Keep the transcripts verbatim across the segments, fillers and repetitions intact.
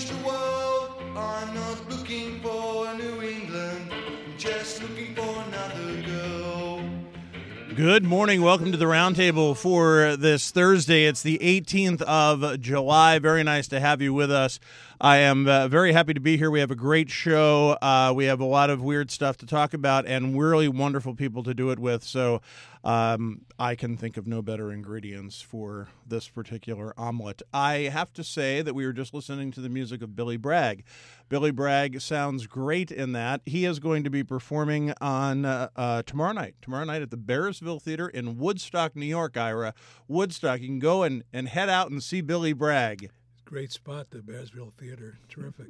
change the world. I'm not looking for New England, I'm just looking for another girl. Good morning. Welcome to the Roundtable for this Thursday. It's the eighteenth of July. Very nice to have you with us. I am uh, very happy to be here. We have a great show. Uh, we have a lot of weird stuff to talk about and really wonderful people to do it with. So um, I can think of no better ingredients for this particular omelet. I have to say that we were just listening to the music of Billy Bragg. Billy Bragg sounds great in that. He is going to be performing on uh, uh, tomorrow night. Tomorrow night at the Bearsville Theater in Woodstock, New York, Ira. Woodstock. You can go and, and head out and see Billy Bragg. Great spot, the Bearsville Theater. Terrific.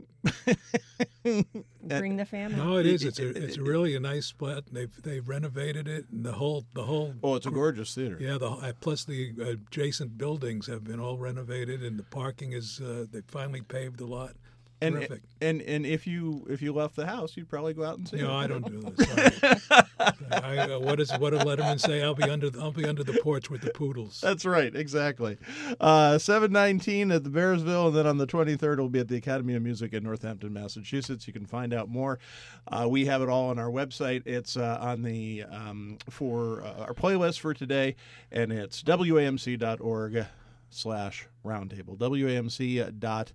Bring the family. No, it is. It's a, it's really a nice spot. They've they've renovated it, and the whole the whole. Oh, it's a gorgeous theater. Yeah, the uh, plus the adjacent buildings have been all renovated, and the parking is uh, they finally paved a lot. And, Terrific. and and if you if you left the house, you'd probably go out and see it. No, I don't do this. I, I, uh, what is what did Letterman say? I'll be under the, I'll be under the porch with the poodles. That's right, exactly. Uh, seven nineteen at the Bearsville, and then on the twenty-third, we'll be at the Academy of Music in Northampton, Massachusetts. You can find out more. Uh, we have it all on our website. It's uh, on the um, for uh, our playlist for today, and it's W A M C dot org slash roundtable. W A M C dot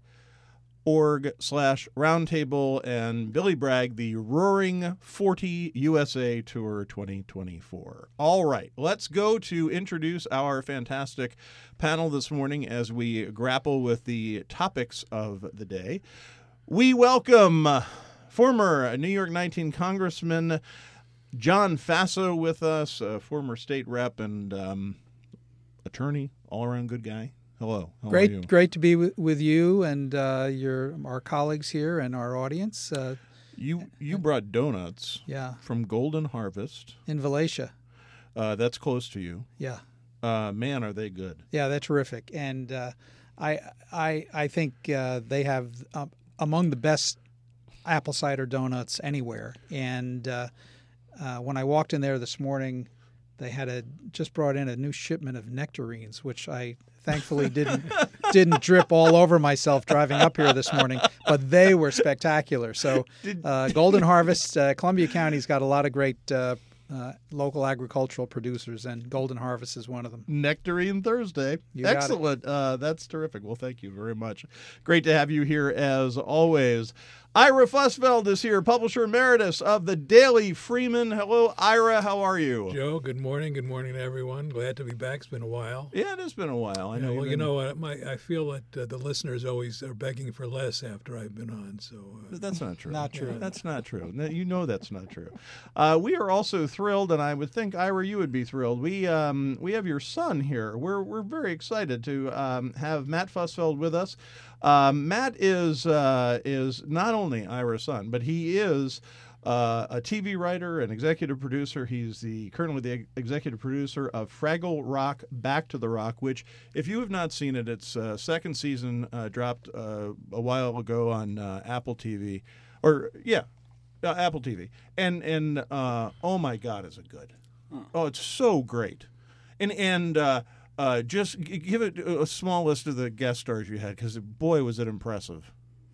org slash roundtable, and Billy Bragg, the Roaring forty U S A Tour twenty twenty-four. All right, let's go to introduce our fantastic panel this morning as we grapple with the topics of the day. We welcome former New York nineteen Congressman John Faso with us, a former state rep and um, attorney, all-around good guy. Hello. How great, are you? Great to be w- with you and uh, your our colleagues here and our audience. Uh, You you brought donuts yeah, from Golden Harvest. in Valatia. Uh, that's close to you. Yeah, Uh, man, are they good. yeah, they're terrific. And uh, I I I think uh, they have uh, among the best apple cider donuts anywhere. And uh, uh, when I walked in there this morning, they had a just brought in a new shipment of nectarines, which I thankfully didn't didn't drip all over myself driving up here this morning. But they were spectacular. So uh, Golden Harvest, uh, Columbia County's got a lot of great uh, uh, local agricultural producers, and Golden Harvest is one of them. Nectarine Thursday. You got it. Excellent. Uh, that's terrific. Well, thank you very much. Great to have you here as always. Ira Fussfeld is here, publisher emeritus of the Daily Freeman. Hello, Ira. How are you? Joe, good morning. Good morning to everyone. Glad to be back. It's been a while. Yeah, it has been a while. I Yeah, know. well, you've you been- know what? My, I feel that uh, the listeners always are begging for less after I've been on. So uh, That's not true. Not true. That's not true. No, you know that's not true. Uh, we are also thrilled, and I would think, Ira, you would be thrilled. We um, we have your son here. We're we're very excited to um, have Matt Fussfeld with us. Um, Matt is uh, is not only Ira's son, but he is uh, a T V writer and executive producer. He's the currently the executive producer of Fraggle Rock: Back to the Rock, which, if you have not seen it, its uh, second season uh, dropped uh, a while ago on uh, Apple T V, or yeah, uh, Apple T V, and and uh, oh my God, is it good? Oh, it's so great, and and. Uh, Uh, just g- give it a small list of the guest stars you had, because boy, was it impressive.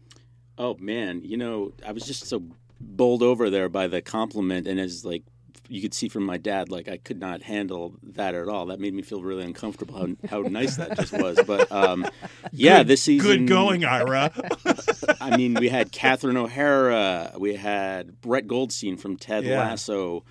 Oh man, you know, I was just so bowled over there by the compliment, and as like you could see from my dad, like I could not handle that at all. That made me feel really uncomfortable. How how nice that just was. But um, yeah, Good- this season, Good going, Ira. I mean, we had Catherine O'Hara, we had Brett Goldstein from Ted Yeah. Lasso,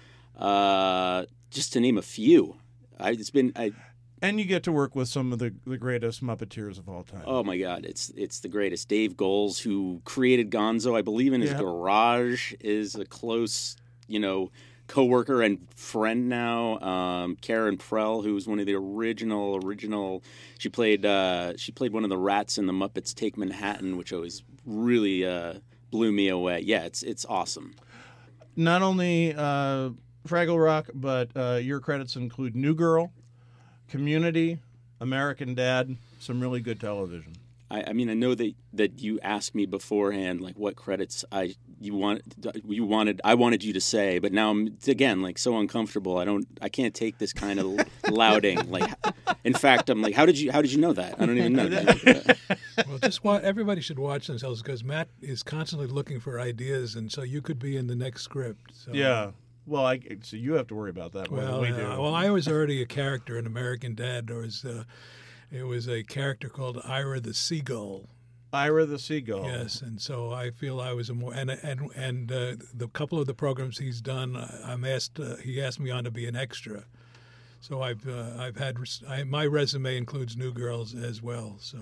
uh, just to name a few. I, it's been. I, And you get to work with some of the, the greatest Muppeteers of all time. Oh my God, it's it's the greatest. Dave Goles, who created Gonzo, I believe in his Yeah. garage, is a close, you know, coworker and friend now. Um, Karen Prell, who's one of the original original. She played uh, she played one of the rats in the Muppets Take Manhattan, which always really uh, blew me away. Yeah, it's it's awesome. Not only uh, Fraggle Rock, but uh, your credits include New Girl, Community, American Dad, some really good television. I, I mean, I know that, that you asked me beforehand, like what credits I you want you wanted I wanted you to say, but now I'm again like so uncomfortable. I don't I can't take this kind of lauding. Like, in fact, I'm like, how did you how did you know that? I don't even know. Did you, Well, just wa- everybody should watch themselves because Matt is constantly looking for ideas, and so you could be in the next script. So. Yeah. Well, I, so you have to worry about that more Well, than we uh, do. well, I was already a character in American Dad. There was uh, it was a character called Ira the Seagull. Ira the Seagull. Yes, and so I feel I was a more and and and uh, the couple of the programs he's done, I- I'm asked uh, he asked me on to be an extra. So I've uh, I've had res- I, my resume includes New Girls as well. So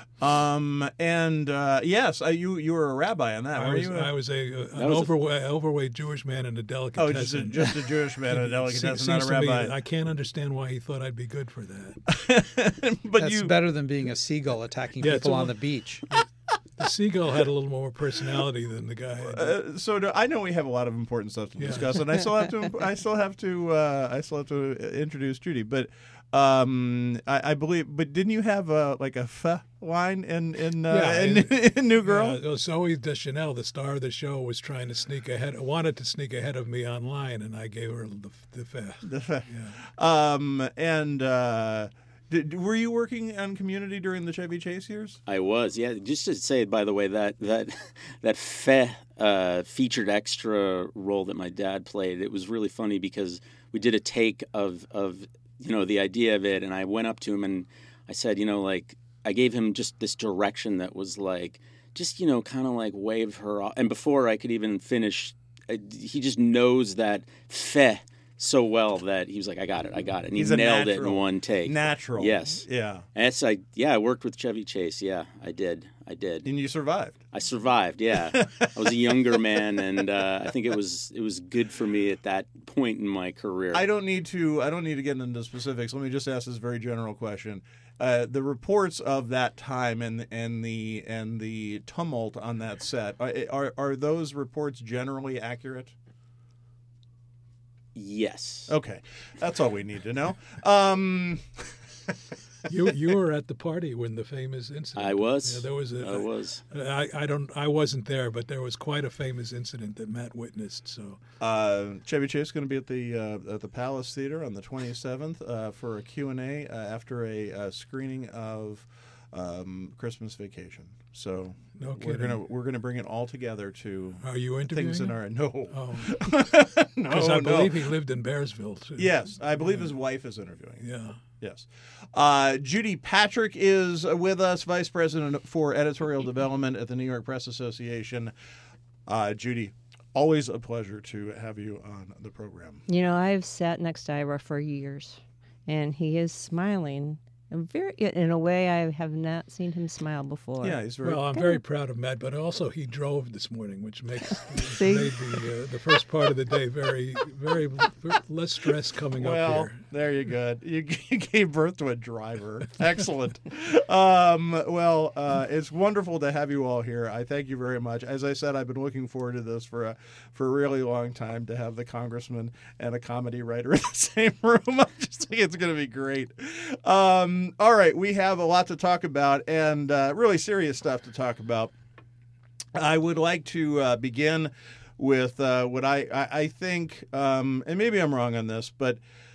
Um, and uh, yes, uh, you you were a rabbi on that, I were was you? I was a, a an was a- overweight, overweight Jewish man in a oh, delicatessen. just a, just a Jewish man and a It delicatessen, seems not a to me rabbi. that I can't understand why he thought I'd be good for that. but That's you, better than being a seagull attacking Yeah, it's people a on little- the beach. The seagull had a little more personality than the guy. Had. Uh, so do, I know we have a lot of important stuff to Yeah. discuss, and I still have to. I still have to. Uh, I still have to introduce Judy, but um, I, I believe. But didn't you have a like a f line in in, uh, Yeah, in, and- in New Girl? Yeah, Zoe Deschanel, the star of the show, was trying to sneak ahead, wanted to sneak ahead of me online, and I gave her the the fa- The f- yeah. Um, and uh, did, were you working on Community during the Chevy Chase years? I was, yeah. Just to say, by the way, that that that fe uh, featured extra role that my dad played, it was really funny because we did a take of of you know the idea of it, and I went up to him and I said, you know, like I gave him just this direction that was like, just you know, kind of like wave her off, and before I could even finish, I, he just knows that fe so well that he was like, I got it, I got it, and he He's a nailed it in natural. one take. Natural. Yes. Yeah. Yes, I yeah, I worked with Chevy Chase. Yeah, I did. I did. And you survived. I survived. Yeah, I was a younger man, and uh, I think it was it was good for me at that point in my career. I don't need to. I don't need to get into specifics. Let me just ask this very general question. Uh, the reports of that time and and the and the tumult on that set are are, are those reports generally accurate? Yes. Okay, that's all we need to know. Um, You you were at the party when the famous incident. I was. Yeah, there was a. I was. I, I don't. I wasn't there, but there was quite a famous incident that Matt witnessed. So uh, Chevy Chase is going to be at the uh, at the Palace Theater on the twenty-seventh uh, for a Q and A uh, after a uh, screening of um, Christmas Vacation. So No we're kidding. gonna we're gonna bring it all together to are you interviewing things in him? our no Oh, no because I no. believe he lived in Bearsville too. Yes, I believe his wife is interviewing. Yeah. Yes. Uh, Judy Patrick is with us, Vice President for Editorial Development at the New York Press Association. Uh, Judy, always a pleasure to have you on the program. You know, I've sat next to Ira for years, and he is smiling. And very, in a way, I have not seen him smile before. Yeah, he's very. Well, I'm very proud of Matt, but also he drove this morning, which makes See? made the uh, the first part of the day very, very, very less stress coming well, up here. there you go. You, you gave birth to a driver. Excellent. Um, well, uh, it's wonderful to have you all here. I thank you very much. As I said, I've been looking forward to this for a for a really long time to have the congressman and a comedy writer in the same room. I just think it's going to be great. Um, all right, we have a lot to talk about and uh, really serious stuff to talk about. I would like to uh, begin with uh, what I, I, I think, um, and maybe I'm wrong on this, but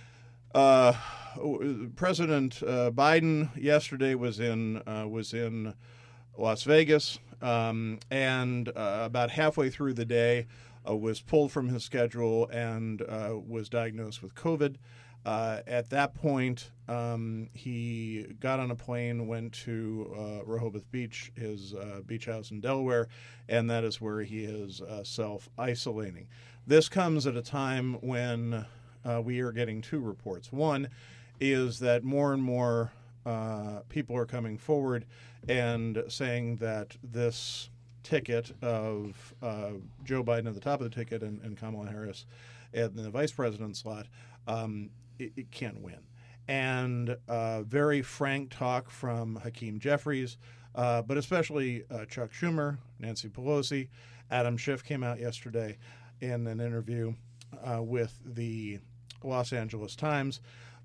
uh, President uh, Biden yesterday was in uh, was in Las Vegas, um, and uh, about halfway through the day uh, was pulled from his schedule and uh, was diagnosed with COVID. Uh, at that point, um, he got on a plane, went to uh, Rehoboth Beach, his uh, beach house in Delaware, and that is where he is uh, self-isolating. This comes at a time when uh, we are getting two reports. One is that more and more uh, people are coming forward and saying that this ticket of uh, Joe Biden at the top of the ticket and, and Kamala Harris at the vice president slot, um, it, it can't win. And uh, very frank talk from Hakeem Jeffries, uh, but especially uh, Chuck Schumer, Nancy Pelosi. Adam Schiff came out yesterday in an interview uh, with the Los Angeles Times,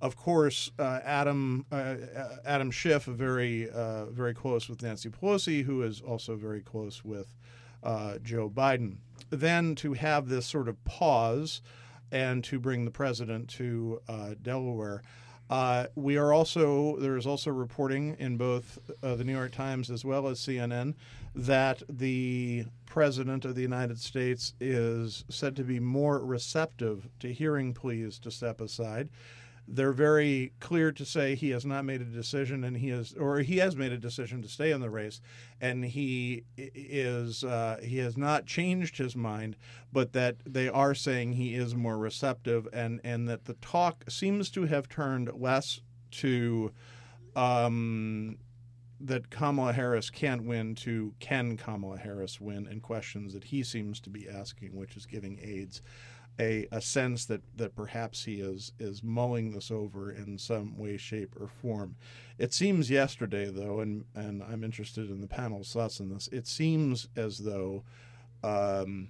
of course, uh, Adam uh, Adam Schiff, very uh, very close with Nancy Pelosi, who is also very close with uh, Joe Biden. Then to have this sort of pause and to bring the president to uh, Delaware. Uh, we are also, there is also reporting in both uh, the New York Times as well as C N N that the president of the United States is said to be more receptive to hearing pleas to step aside. They're very clear to say he has not made a decision, and he is, or he has made a decision to stay in the race, and he is uh, he has not changed his mind, but that they are saying he is more receptive, and and that the talk seems to have turned less to um, that Kamala Harris can't win to can Kamala Harris win, and questions that he seems to be asking, which is giving aides A, a sense that, that perhaps he is is mulling this over in some way, shape, or form. It seems yesterday, though, and, and I'm interested in the panel's thoughts on this, it seems as though um,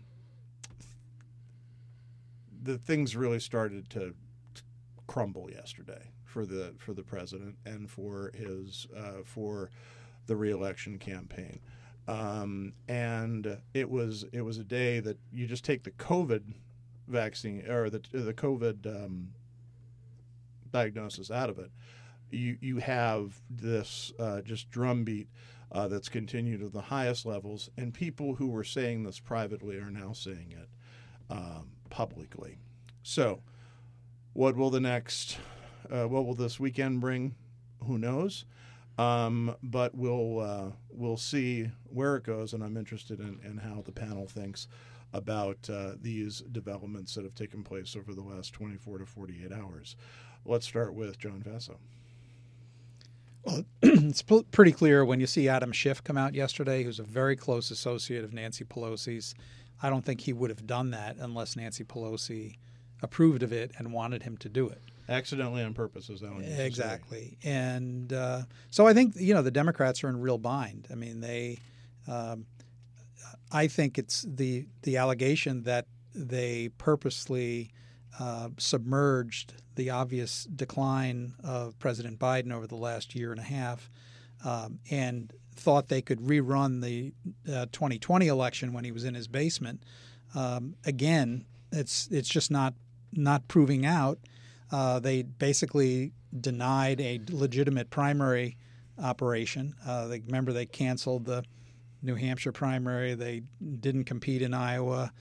the things really started to crumble yesterday for the for the president and for his uh, for the reelection campaign. Um, and it was it was a day that you just take the COVID vaccine or the the COVID um, diagnosis out of it, you you have this uh, just drumbeat uh, that's continued at the highest levels, and people who were saying this privately are now saying it um, publicly. So, what will the next? Uh, what will this weekend bring? Who knows? Um, but we'll uh, we'll see where it goes, and I'm interested in, in how the panel thinks about uh, these developments that have taken place over the last twenty-four to forty-eight hours. Let's start with John Vaso. Well, it's pretty clear when you see Adam Schiff come out yesterday, who's a very close associate of Nancy Pelosi's. I don't think he would have done that unless Nancy Pelosi approved of it and wanted him to do it. Accidentally on purpose, is that what you Exactly. And uh, so I think, you know, the Democrats are in real bind. I mean, they um, – I think it's the the allegation that they purposely uh, submerged the obvious decline of President Biden over the last year and a half um, and thought they could rerun the uh, twenty twenty election when he was in his basement. Um, again, it's it's just not not proving out. Uh, they basically denied a legitimate primary operation. Uh, they, remember, they canceled the New Hampshire primary. They didn't compete in Iowa.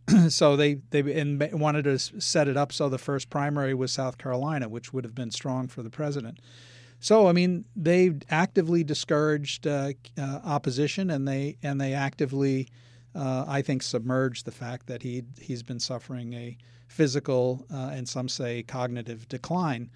so they, they and wanted to set it up so the first primary was South Carolina, which would have been strong for the president. So, I mean, they actively discouraged uh, uh, opposition, and they and they actively, uh, I think, submerged the fact that he he's been suffering a physical uh, and some say cognitive decline.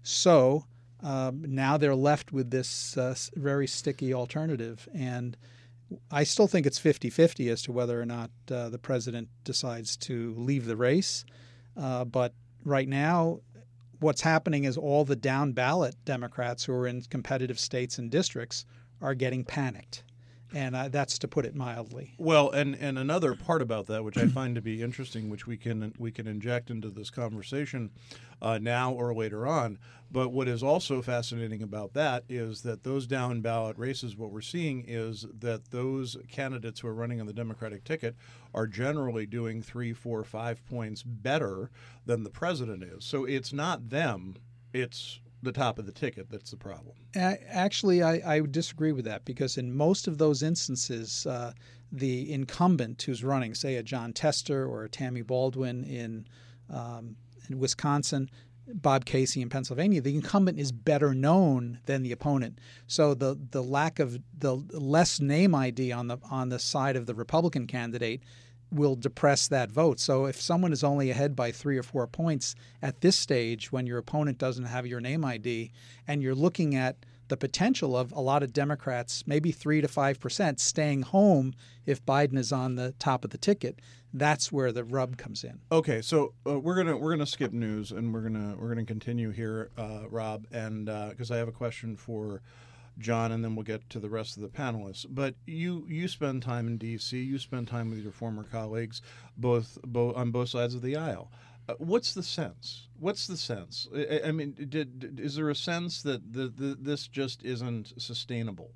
So um, now they're left with this uh, very sticky alternative. And I still think it's fifty-fifty as to whether or not uh, the president decides to leave the race. Uh, but right now, what's happening is all the down ballot Democrats who are in competitive states and districts are getting panicked. And uh, that's to put it mildly. Well, and, and another part about that, which I find to be interesting, which we can we can inject into this conversation uh, now or later on. But what is also fascinating about that is that those down ballot races, what we're seeing is that those candidates who are running on the Democratic ticket are generally doing three, four, five points better than the president is. So it's not them; it's the top of the ticket that's the problem. Actually, I, I would disagree with that, because in most of those instances, uh, the incumbent who's running, say a John Tester or a Tammy Baldwin in, um, in Wisconsin, Bob Casey in Pennsylvania, the incumbent is better known than the opponent. So the the lack of the less name I D on the on the side of the Republican candidate will depress that vote. So if someone is only ahead by three or four points at this stage when your opponent doesn't have your name I D, and you're looking at the potential of a lot of Democrats, maybe three to five percent, staying home if Biden is on the top of the ticket, that's where the rub comes in. Okay, so uh, we're gonna we're gonna skip news, and we're gonna we're gonna continue here, uh, Rob, and because uh, I have a question for John, and then we'll get to the rest of the panelists. But you you spend time in D C. You spend time with your former colleagues, both both on both sides of the aisle. Uh, what's the sense? What's the sense? I, I mean, did, did, is there a sense that the, the, this just isn't sustainable?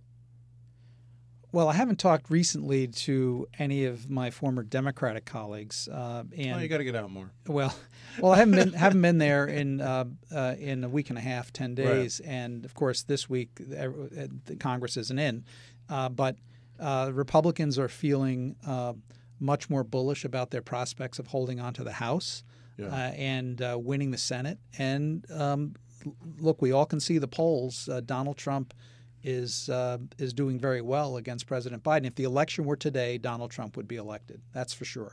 Well, I haven't talked recently to any of my former Democratic colleagues, uh, and Oh, you got to get out more. well, well, I haven't been haven't been there in uh, uh, in a week and a half, ten days, right. And of course, this week uh, the Congress isn't in, uh, but uh, Republicans are feeling uh, much more bullish about their prospects of holding on to the House yeah. uh, and uh, winning the Senate. And um, look, we all can see the polls. Uh, Donald Trump is uh, is doing very well against President Biden. If the election were today, Donald Trump would be elected. That's for sure.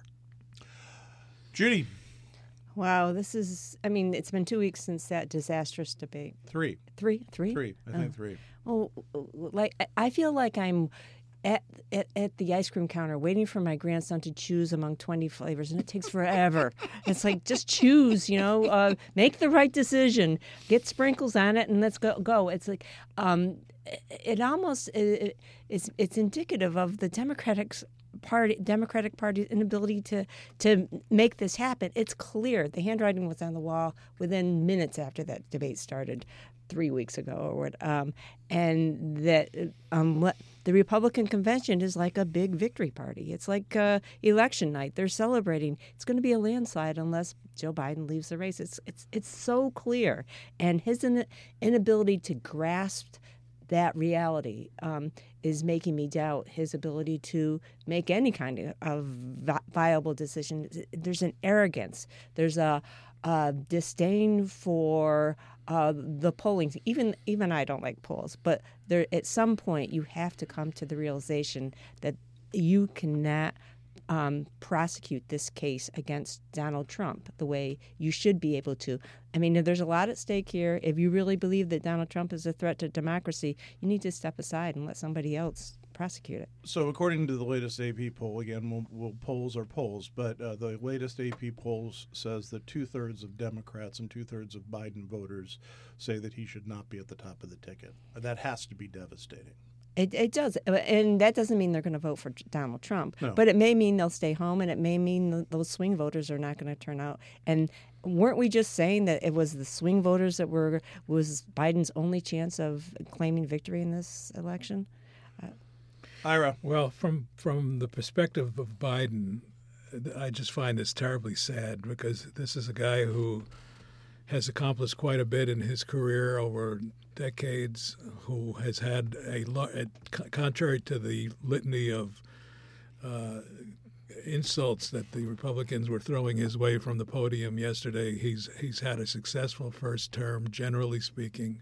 Judy. Wow, this is, I mean, it's been two weeks since that disastrous debate. Three. Three? Three? Three. I think oh. three. Well, like, I feel like I'm at, at at the ice cream counter waiting for my grandson to choose among twenty flavors, and it takes forever. It's like, just choose, you know, uh, make the right decision, get sprinkles on it, and let's go. go. It's like, um, it almost it, it's it's indicative of the Democratic Party, Democratic Party's inability to to make this happen. It's clear the handwriting was on the wall within minutes after that debate started three weeks ago, or what, um, and that um, the Republican convention is like a big victory party. It's like uh, election night. They're celebrating. It's going to be a landslide unless Joe Biden leaves the race. It's it's it's so clear, and his in- inability to grasp that reality um, is making me doubt his ability to make any kind of, of vi- viable decision. There's an arrogance. There's a, a disdain for uh, the polling. Even even I don't like polls, but there at some point you have to come to the realization that you cannot Um, prosecute this case against Donald Trump the way you should be able to. I mean, there's a lot at stake here. If you really believe that Donald Trump is a threat to democracy, you need to step aside and let somebody else prosecute it. So according to the latest A P poll, again, we'll, we'll polls are polls, but uh, the latest A P polls says that two-thirds of Democrats and two-thirds of Biden voters say that he should not be at the top of the ticket. That has to be devastating. It, it does, and that doesn't mean they're going to vote for Donald Trump. No. But it may mean they'll stay home, and it may mean those swing voters are not going to turn out. And weren't we just saying that it was the swing voters that were was Biden's only chance of claiming victory in this election? Uh, Ira. Well, from from the perspective of Biden, I just find this terribly sad because this is a guy who has accomplished quite a bit in his career over decades, who has had a lot, contrary to the litany of uh, insults that the Republicans were throwing his way from the podium yesterday, he's he's had a successful first term, generally speaking.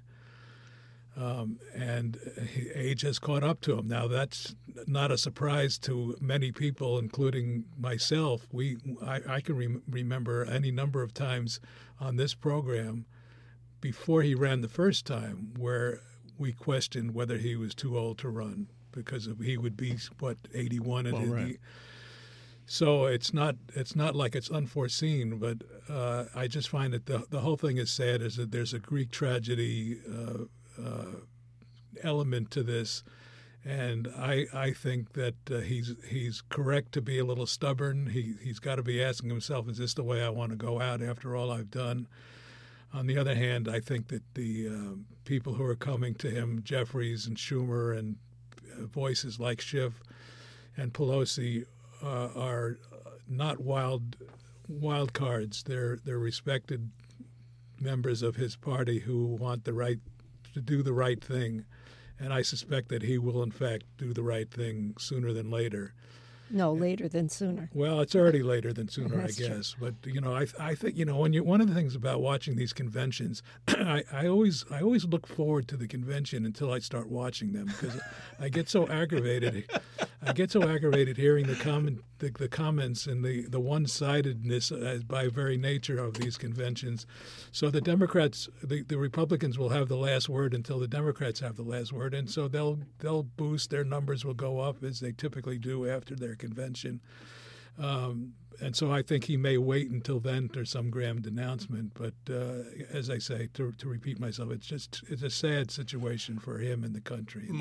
Um, and he, age has caught up to him. Now, that's not a surprise to many people, including myself. We, I, I can re- remember any number of times on this program before he ran the first time where we questioned whether he was too old to run because of, he would be, what, eighty-one? And well, right. he, so it's not it's not like it's unforeseen, but uh, I just find that the, the whole thing is sad, is that there's a Greek tragedy uh, Uh, element to this, and I I think that uh, he's he's correct to be a little stubborn. He he's got to be asking himself, is this the way I want to go out after all I've done? On the other hand, I think that the uh, people who are coming to him, Jeffries and Schumer and uh, voices like Schiff and Pelosi, uh, are not wild wild cards. They're they're respected members of his party who want the right to do the right thing, and I suspect that he will, in fact, do the right thing sooner than later. No, later than sooner. Well, it's already later than sooner, I That's guess. true. But you know, I I think you know when you one of the things about watching these conventions, I, I always I always look forward to the convention until I start watching them because I get so aggravated. I get so aggravated hearing the comment the, the comments and the, the one-sidedness as by very nature of these conventions. So the Democrats, the, the Republicans will have the last word until the Democrats have the last word, and so they'll they'll boost, their numbers will go up as they typically do after their convention. Um, and so I think he may wait until then for some grand announcement. But uh, as I say, to, to repeat myself, it's just it's a sad situation for him and the country. Mike,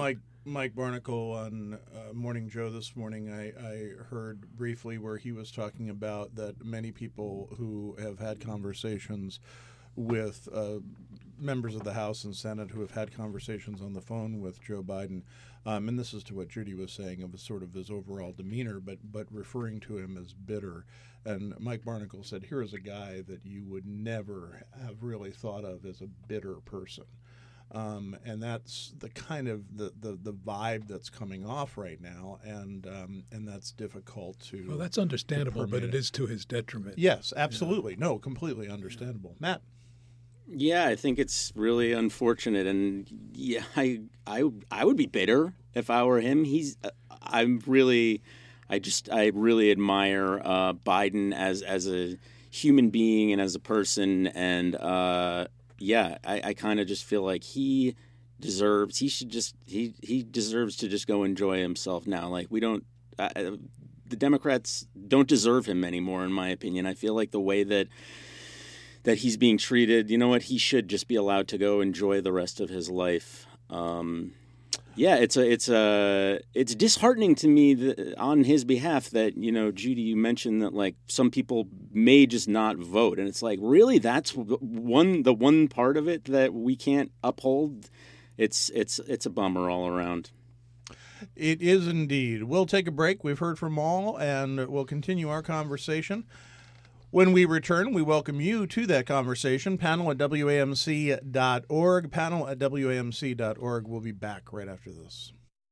Mike Barnicle on uh, Morning Joe this morning, I, I heard briefly where he was talking about that many people who have had conversations with uh, members of the House and Senate who have had conversations on the phone with Joe Biden, um, and this is to what Judy was saying of sort of his overall demeanor, but but referring to him as bitter. And Mike Barnicle said, here is a guy that you would never have really thought of as a bitter person. Um, and that's the kind of the, the, the vibe that's coming off right now, and um, and that's difficult to. Well, that's understandable, but it it. is to his detriment. Yes, absolutely. No, completely understandable. Matt? Yeah, I think it's really unfortunate, and yeah, I I I would be bitter if I were him. He's I'm really, I just I really admire uh, Biden as as a human being and as a person, and. Uh, Yeah, I, I kind of just feel like he deserves. He should just. He he deserves to just go enjoy himself now. Like we don't. Uh, the Democrats don't deserve him anymore, in my opinion. I feel like the way that that he's being treated. You know what? He should just be allowed to go enjoy the rest of his life. Um, yeah, it's a it's a it's disheartening to me that, on his behalf that you know, Judy, you mentioned that like some people may just not vote, and it's like really that's one the one part of it that we can't uphold. It's it's it's a bummer all around. It is indeed. We'll take a break. We've heard from all, and we'll continue our conversation. When we return, we welcome you to that conversation. Panel at W A M C dot org. Panel at W A M C dot org. We'll be back right after this.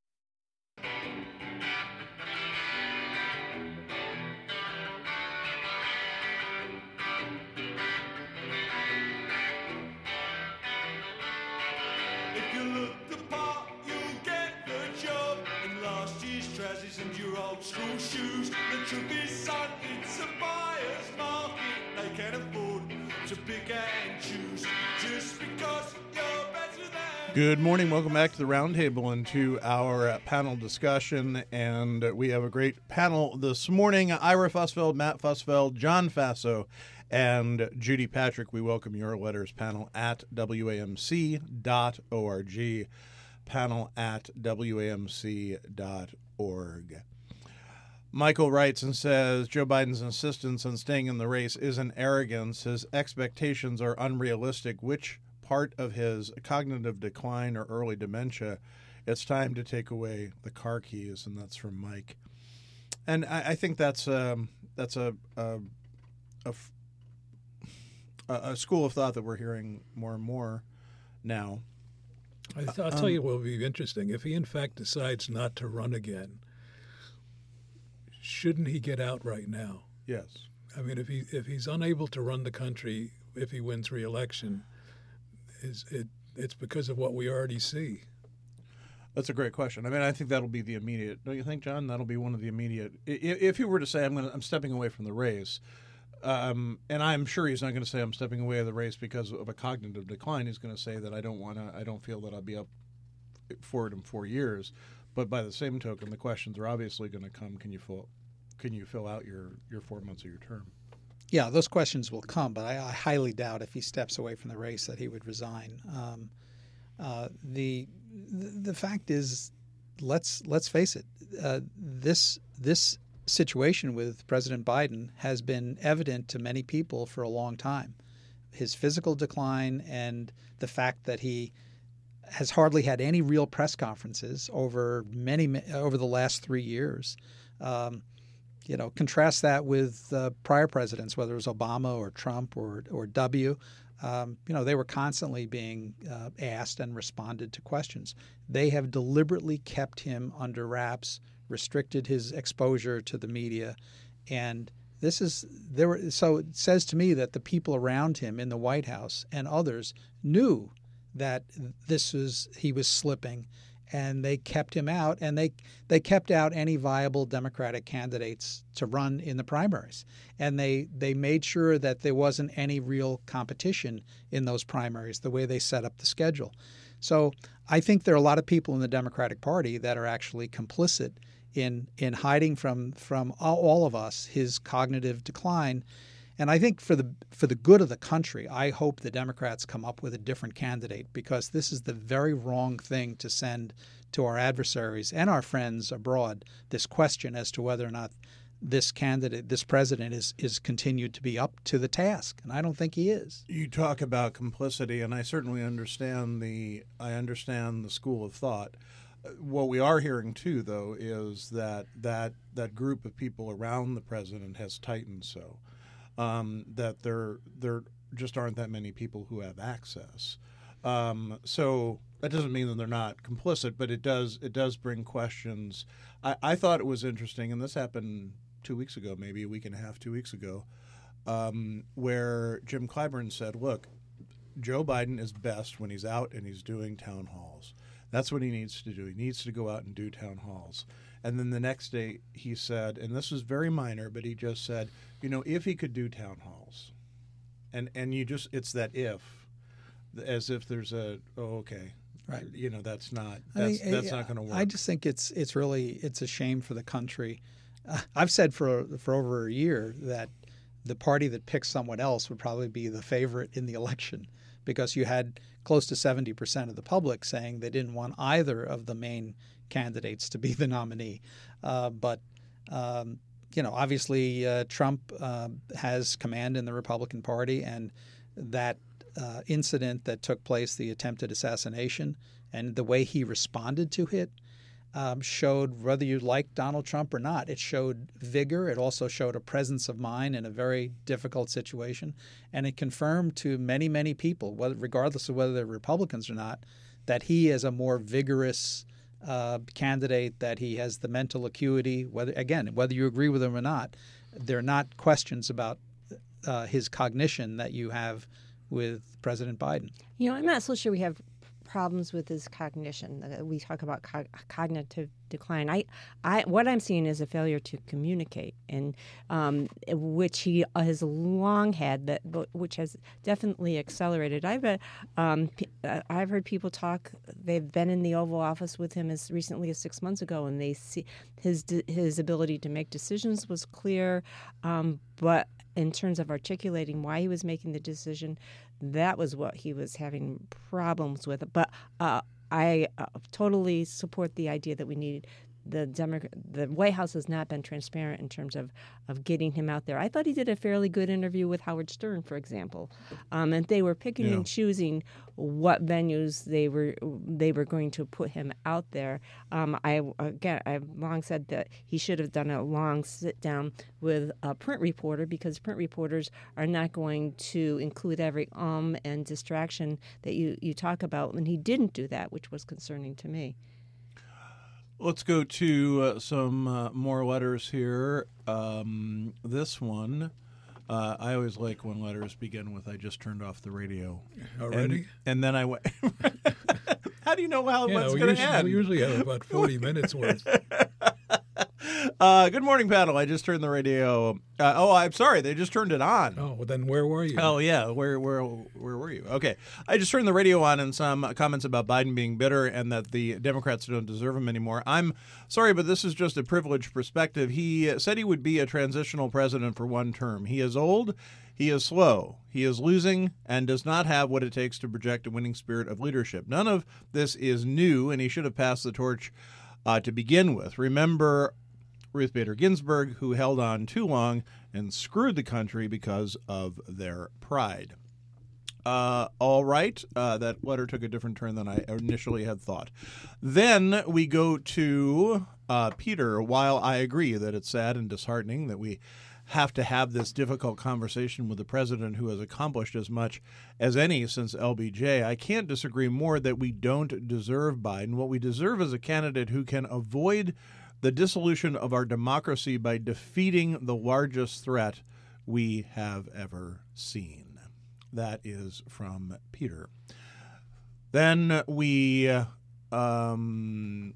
If you look the part, you'll get the job. In last year's trousers and your old school shoes. The truth is, son, it's a buyer's market. They can afford to pick and choose just because you're better than. Good morning. Welcome back to the Roundtable and to our uh, panel discussion. And uh, we have a great panel this morning. Ira Fussfeld, Matt Fussfeld, John Faso, and Judy Patrick. We welcome your letters. Panel at W A M C dot org. Panel at W A M C dot org. Michael writes and says, Joe Biden's insistence on staying in the race isn't arrogance. His expectations are unrealistic. Which part of his cognitive decline or early dementia? It's time to take away the car keys. And that's from Mike. And I, I think that's um, that's a a, a a school of thought that we're hearing more and more now. I th- I'll tell you what will be interesting. If he, in fact, decides not to run again, shouldn't he get out right now? Yes. I mean, if he if he's unable to run the country, if he wins re-election, is it it's because of what we already see. That's a great question. I mean, I think that'll be the immediate. Don't you think, John? That'll be one of the immediate. If, if he were to say, "I'm going, I'm stepping away from the race," um, and I'm sure he's not going to say, "I'm stepping away of the race because of a cognitive decline." He's going to say that I don't want to. I don't feel that I'll be up for it in four years. But by the same token, the questions are obviously going to come. Can you fill? Can you fill out your, your four months of your term? Yeah, those questions will come, but I, I highly doubt if he steps away from the race that he would resign. Um, uh, the the fact is, let's let's face it, uh, this this situation with President Biden has been evident to many people for a long time. His physical decline and the fact that he has hardly had any real press conferences over many over the last three years. Um, You know, contrast that with uh, prior presidents, whether it was Obama or Trump or or W. Um, you know, they were constantly being uh, asked and responded to questions. They have deliberately kept him under wraps, restricted his exposure to the media, and this is there. Were, so it says to me that the people around him in the White House and others knew that this was he was slipping. And they kept him out, and they they kept out any viable Democratic candidates to run in the primaries. And they, they made sure that there wasn't any real competition in those primaries, the way they set up the schedule. So I think there are a lot of people in the Democratic Party that are actually complicit in in hiding from, from all of us his cognitive decline. And I think for the for the good of the country, I hope the Democrats come up with a different candidate, because this is the very wrong thing to send to our adversaries and our friends abroad, this question as to whether or not this candidate, this president, is is continued to be up to the task. And I don't think he is. You talk about complicity, and I certainly understand the I understand the school of thought. What we are hearing too, though, is that that that group of people around the president has tightened so um, that there there just aren't that many people who have access. Um, so that doesn't mean that they're not complicit, but it does it does bring questions. I, I thought it was interesting, and this happened two weeks ago, maybe a week and a half, two weeks ago, um, where Jim Clyburn said, look, Joe Biden is best when he's out and he's doing town halls. That's what he needs to do. He needs to go out and do town halls. And then the next day he said, and this was very minor, but he just said, you know, if he could do town halls. And and you just, it's that if, as if there's a, oh, okay. Right. You know, that's not, that's, I, I, that's not going to work. I just think it's it's really, it's a shame for the country. Uh, I've said for for over a year that the party that picks someone else would probably be the favorite in the election, because you had close to seventy percent of the public saying they didn't want either of the main candidates to be the nominee. Uh, but, um, you know, obviously uh, Trump uh, has command in the Republican Party, and that uh, incident that took place, the attempted assassination, and the way he responded to it, Um, showed, whether you like Donald Trump or not, it showed vigor. It also showed a presence of mind in a very difficult situation. And it confirmed to many, many people, whether, regardless of whether they're Republicans or not, that he is a more vigorous uh, candidate, that he has the mental acuity. Whether again, whether you agree with him or not, there are not questions about uh, his cognition that you have with President Biden. You know, I'm not so sure we have problems with his cognition. Uh, We talk about co- cognitive decline. I, I, what I'm seeing is a failure to communicate, and um, which he has long had, that but which has definitely accelerated. I've read, um, p- uh, I've heard people talk. They've been in the Oval Office with him as recently as six months ago, and they see his de- his ability to make decisions was clear, um, but in terms of articulating why he was making the decision, that was what he was having problems with. But uh, I uh, totally support the idea that we need the Democrat. The White House has not been transparent in terms of, of getting him out there. I thought he did a fairly good interview with Howard Stern, for example, um, and they were picking Yeah. and choosing what venues they were they were going to put him out there. Um, I again, I've long said that he should have done a long sit down with a print reporter, because print reporters are not going to include every um and distraction that you, you talk about, and he didn't do that, which was concerning to me. Let's go to uh, some uh, more letters here. Um, this one, uh, I always like when letters begin with, I just turned off the radio. Already? And, and then I went, how do you know how Yeah, what's we going to usually, end? we usually have about forty minutes worth. Uh, good morning, panel. I just turned the radio. Uh, oh, I'm sorry. They just turned it on. Oh, well, then where were you? Oh yeah, where where where were you? Okay, I just turned the radio on, and some comments about Biden being bitter and that the Democrats don't deserve him anymore. I'm sorry, but this is just a privileged perspective. He said he would be a transitional president for one term. He is old, he is slow, he is losing, and does not have what it takes to project a winning spirit of leadership. None of this is new, and he should have passed the torch uh, to begin with. Remember Ruth Bader Ginsburg, who held on too long and screwed the country because of their pride. Uh, all right, uh, that letter took a different turn than I initially had thought. Then we go to uh, Peter. While I agree that it's sad and disheartening that we have to have this difficult conversation with the president who has accomplished as much as any since L B J, I can't disagree more that we don't deserve Biden. What we deserve is a candidate who can avoid the dissolution of our democracy by defeating the largest threat we have ever seen. That is from Peter. Then we, uh, um,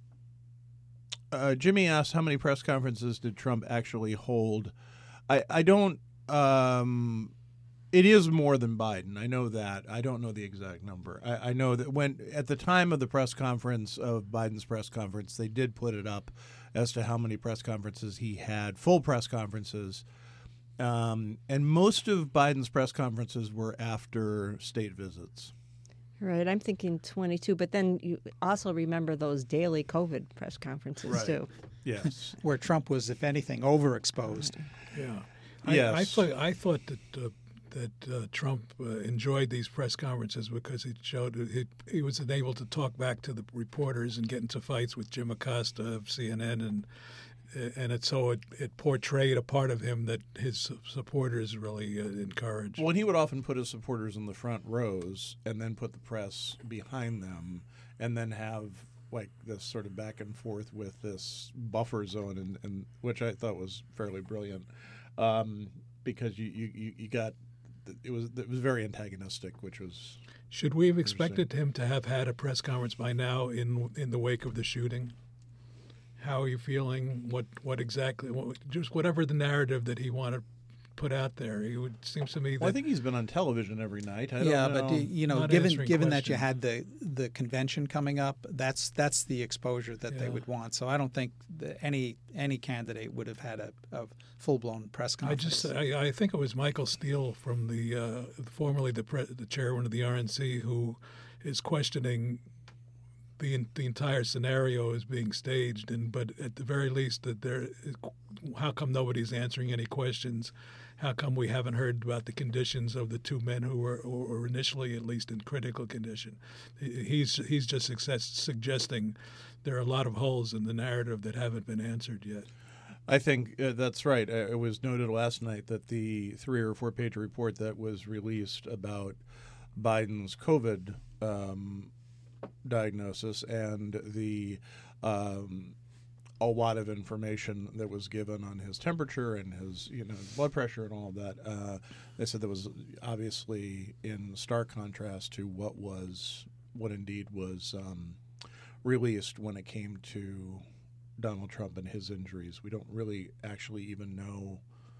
uh, Jimmy asks, how many press conferences did Trump actually hold? I, I don't, um, it is more than Biden. I know that. I don't know the exact number. I, I know that when at the time of the press conference, of Biden's press conference, they did put it up as to how many press conferences he had, full press conferences, Um, and most of Biden's press conferences were after state visits. Right, I'm thinking twenty-two, but then you also remember those daily COVID press conferences Right. too. Yes. Where Trump was, if anything, overexposed. Yeah. I, Yes. I thought I thought that uh, that uh, Trump uh, enjoyed these press conferences because it showed it, he was able to talk back to the reporters and get into fights with Jim Acosta of C N N, and and it so it, it portrayed a part of him that his supporters really uh, encouraged. Well, and he would often put his supporters in the front rows and then put the press behind them and then have like this sort of back and forth with this buffer zone, and, and which I thought was fairly brilliant um, because you, you, you got it was it was very antagonistic, which was. Should we have expected him to have had a press conference by now in in the wake of the shooting? How are you feeling? What what exactly? What, just whatever the narrative that he wanted put out there. It would seems to me that Well, I think he's been on television every night. I don't yeah, know. but do- you know, Not given answering given that you questions. had the the convention coming up, that's that's the exposure that they Yeah. would want. So I don't think that any any candidate would have had a, a full blown press I conference. just I, I think it was Michael Steele from the uh, formerly the pre, the chairman of the R N C who is questioning the the entire scenario is being staged, and but at the very least that there, how come nobody's answering any questions? How come we haven't heard about the conditions of the two men who were, or, or initially at least in critical condition? He's he's just success, suggesting there are a lot of holes in the narrative that haven't been answered yet. I think uh, that's right. Uh, it was noted last night that the three or four page report that was released about Biden's COVID um, diagnosis and the um, a lot of information that was given on his temperature and his you know blood pressure and all of that. Uh, they said that was obviously in stark contrast to what was what indeed was um, released when it came to Donald Trump and his injuries. We don't really actually even know.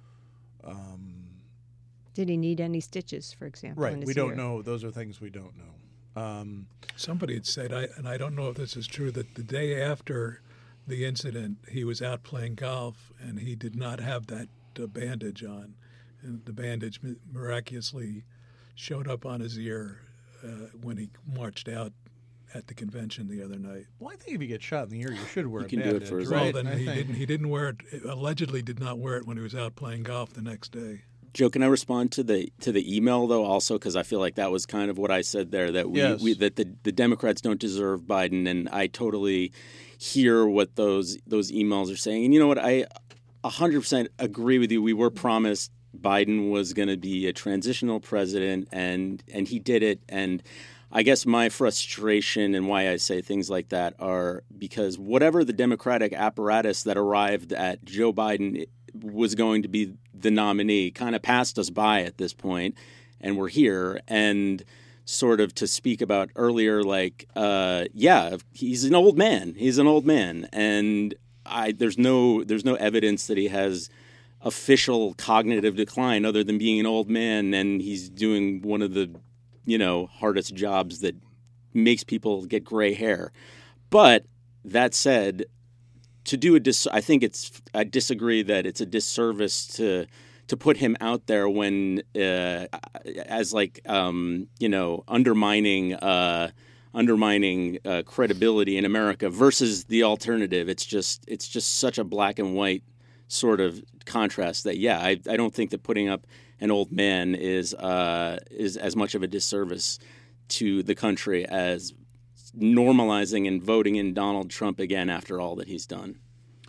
Um, Did he need any stitches, for example? in right, his we don't ear? know. Those are things we don't know. Um, Somebody had said, I, and I don't know if this is true, that the day after the incident, he was out playing golf and he did not have that uh, bandage on. And the bandage mi- miraculously showed up on his ear uh, when he marched out at the convention the other night. well, I think if you get shot in the ear, you should wear You a can do it bandage, for as right? Well, then I he think. didn't. He didn't wear it. Allegedly, did not wear it when he was out playing golf the next day. Joe, can I respond to the to the email though also, because I feel like that was kind of what I said there, that we, Yes. we that the, the Democrats don't deserve Biden, and I totally hear what those those emails are saying. And you know what, I one hundred percent agree with you. We were promised Biden was going to be a transitional president, and and he did it. And I guess my frustration and why I say things like that are because whatever the Democratic apparatus that arrived at Joe Biden was going to be the nominee kind of passed us by at this point, and we're here. And sort of to speak about earlier, like, uh, yeah, he's an old man. He's an old man, and I there's no there's no evidence that he has official cognitive decline other than being an old man, and he's doing one of the you know hardest jobs that makes people get gray hair. But that said, to do a dis- I think it's I disagree that it's a disservice to to put him out there when uh, as like um, you know undermining uh, undermining uh, credibility in America versus the alternative. It's just it's just such a black and white sort of contrast that yeah I, I don't think that putting up an old man is uh, is as much of a disservice to the country as normalizing and voting in Donald Trump again after all that he's done.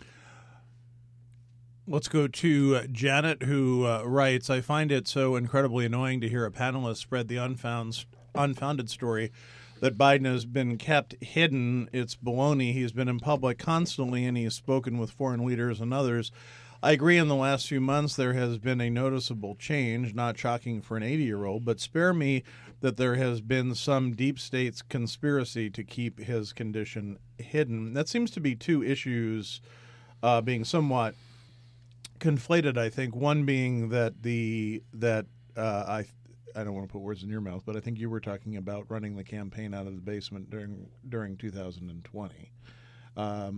Let's go to uh, Janet, who uh, writes, I find it so incredibly annoying to hear a panelist spread the unfound, unfounded story that Biden has been kept hidden. It's baloney. He's been in public constantly, and he has spoken with foreign leaders and others. I agree in the last few months there has been a noticeable change, not shocking for an eighty-year-old, but spare me that there has been some deep state's conspiracy to keep his condition hidden. That seems to be two issues uh, being somewhat conflated, I think. One being that the that uh, I I don't want to put words in your mouth, but I think you were talking about running the campaign out of the basement during during two thousand twenty. Um,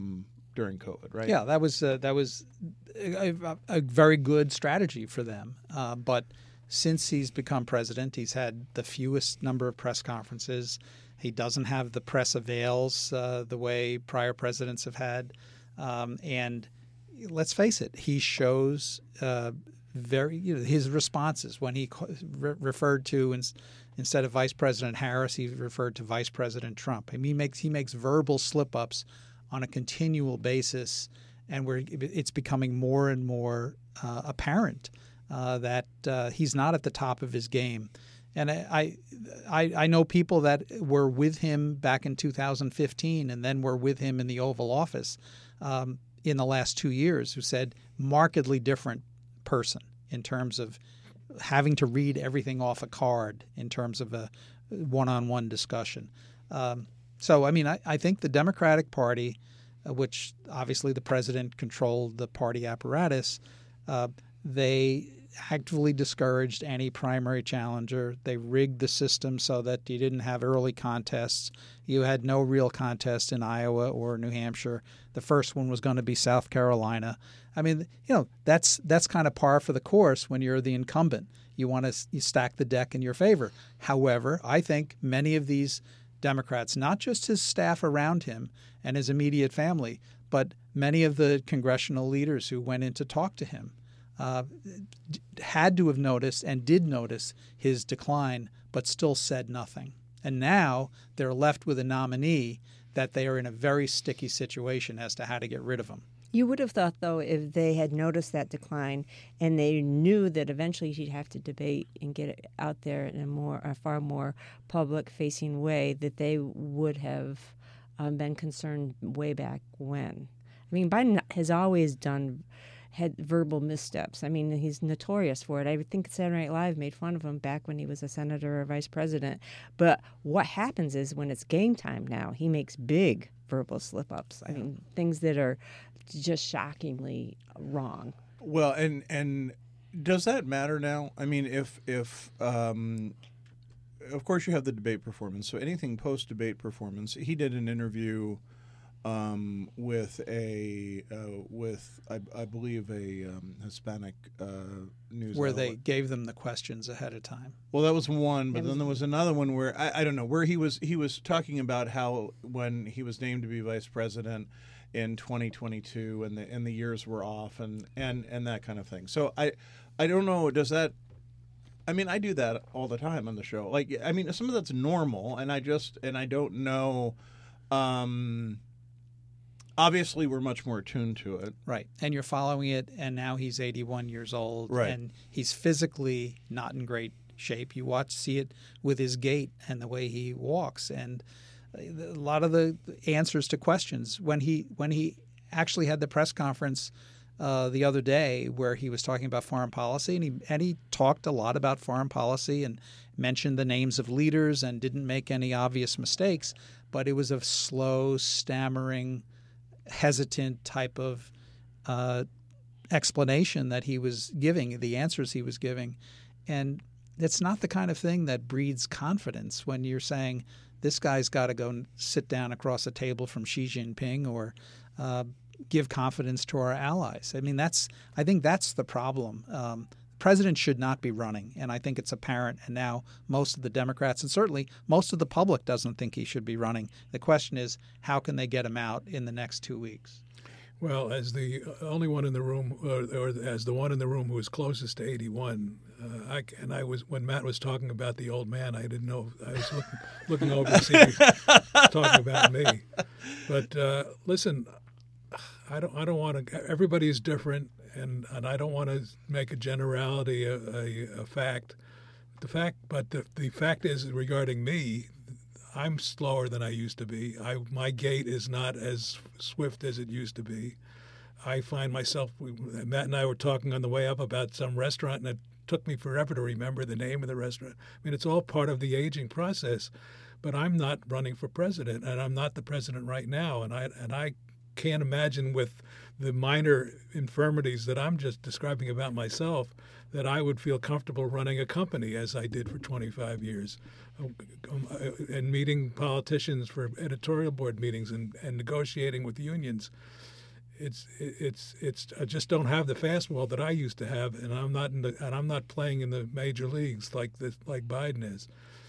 during COVID, right? Yeah, that was uh, that was a, a, a very good strategy for them. Uh, but since he's become president, he's had the fewest number of press conferences. He doesn't have the press avails uh, the way prior presidents have had. Um, and let's face it, he shows uh, very you know, his responses when he re- referred to in, instead of Vice President Harris, he referred to Vice President Trump. I mean, he makes he makes verbal slip-ups on a continual basis, and we're, it's becoming more and more uh, apparent uh, that uh, he's not at the top of his game. And I, I, I know people that were with him back in two thousand fifteen and then were with him in the Oval Office um, in the last two years who said markedly different person in terms of having to read everything off a card in terms of a one-on-one discussion. Um, So, I mean, I, I think the Democratic Party, uh, which obviously the president controlled the party apparatus, uh, they actively discouraged any primary challenger. They rigged the system so that you didn't have early contests. You had no real contest in Iowa or New Hampshire. The first one was going to be South Carolina. I mean, you know, that's that's kind of par for the course when you're the incumbent. You want to you stack the deck in your favor. However, I think many of these Democrats, not just his staff around him and his immediate family, but many of the congressional leaders who went in to talk to him, uh, had to have noticed and did notice his decline, but still said nothing. And now they're left with a nominee that they are in a very sticky situation as to how to get rid of him. You would have thought, though, if they had noticed that decline and they knew that eventually he'd have to debate and get it out there in a more, a far more public-facing way, that they would have um, been concerned way back when. I mean, Biden has always done had verbal missteps. I mean, he's notorious for it. I think Saturday Night Live made fun of him back when he was a senator or vice president. But what happens is when it's game time now, he makes big verbal slip-ups. I mean, things that are just shockingly wrong. Well, and and does that matter now? I mean, if if um, of course you have the debate performance. So anything post-debate performance, he did an interview um, with a uh, with I, I believe a um, Hispanic uh, news where outlet. they gave them the questions ahead of time. Well, that was one, but then there was another one where I, I don't know where he was. He was talking about how when he was named to be vice president in twenty twenty-two, and the and the years were off, and, and, and that kind of thing. So I, I don't know. Does that? I mean, I do that all the time on the show. Like, I mean, some of that's normal, and I just and I don't know. Um, obviously, we're much more attuned to it, right? And you're following it, and now he's eighty-one years old, right? And he's physically not in great shape. You watch, see it with his gait and the way he walks, and a lot of the answers to questions when he when he actually had the press conference uh, the other day where he was talking about foreign policy, and he and he talked a lot about foreign policy and mentioned the names of leaders and didn't make any obvious mistakes, but it was a slow, stammering, hesitant type of uh, explanation that he was giving, the answers he was giving, and it's not the kind of thing that breeds confidence when you're saying, this guy's got to go and sit down across a table from Xi Jinping or uh, give confidence to our allies. I mean, that's I think that's the problem. Um, the president should not be running, and I think it's apparent. And now most of the Democrats, and certainly most of the public, doesn't think he should be running. The question is, how can they get him out in the next two weeks? Well, as the only one in the room, or, or as the one in the room who was closest to eighty-one, uh, I, and I was when Matt was talking about the old man, I didn't know I was looking, looking over to see if he was talking about me. But uh, listen, I don't I don't want to. Everybody is different, and, and I don't want to make a generality a, a, a fact. The fact, but the the fact is regarding me. I'm slower than I used to be. I, my gait is not as swift as it used to be. I find myself, we, Matt and I were talking on the way up about some restaurant, and it took me forever to remember the name of the restaurant. I mean, it's all part of the aging process, but I'm not running for president, and I'm not the president right now, and I and I can't imagine with the minor infirmities that I'm just describing about myself that I would feel comfortable running a company as I did for twenty-five years. And meeting politicians for editorial board meetings and, and negotiating with unions. it's it's it's I just don't have the fastball that I used to have, and I'm not in the and I'm not playing in the major leagues like this like Biden is.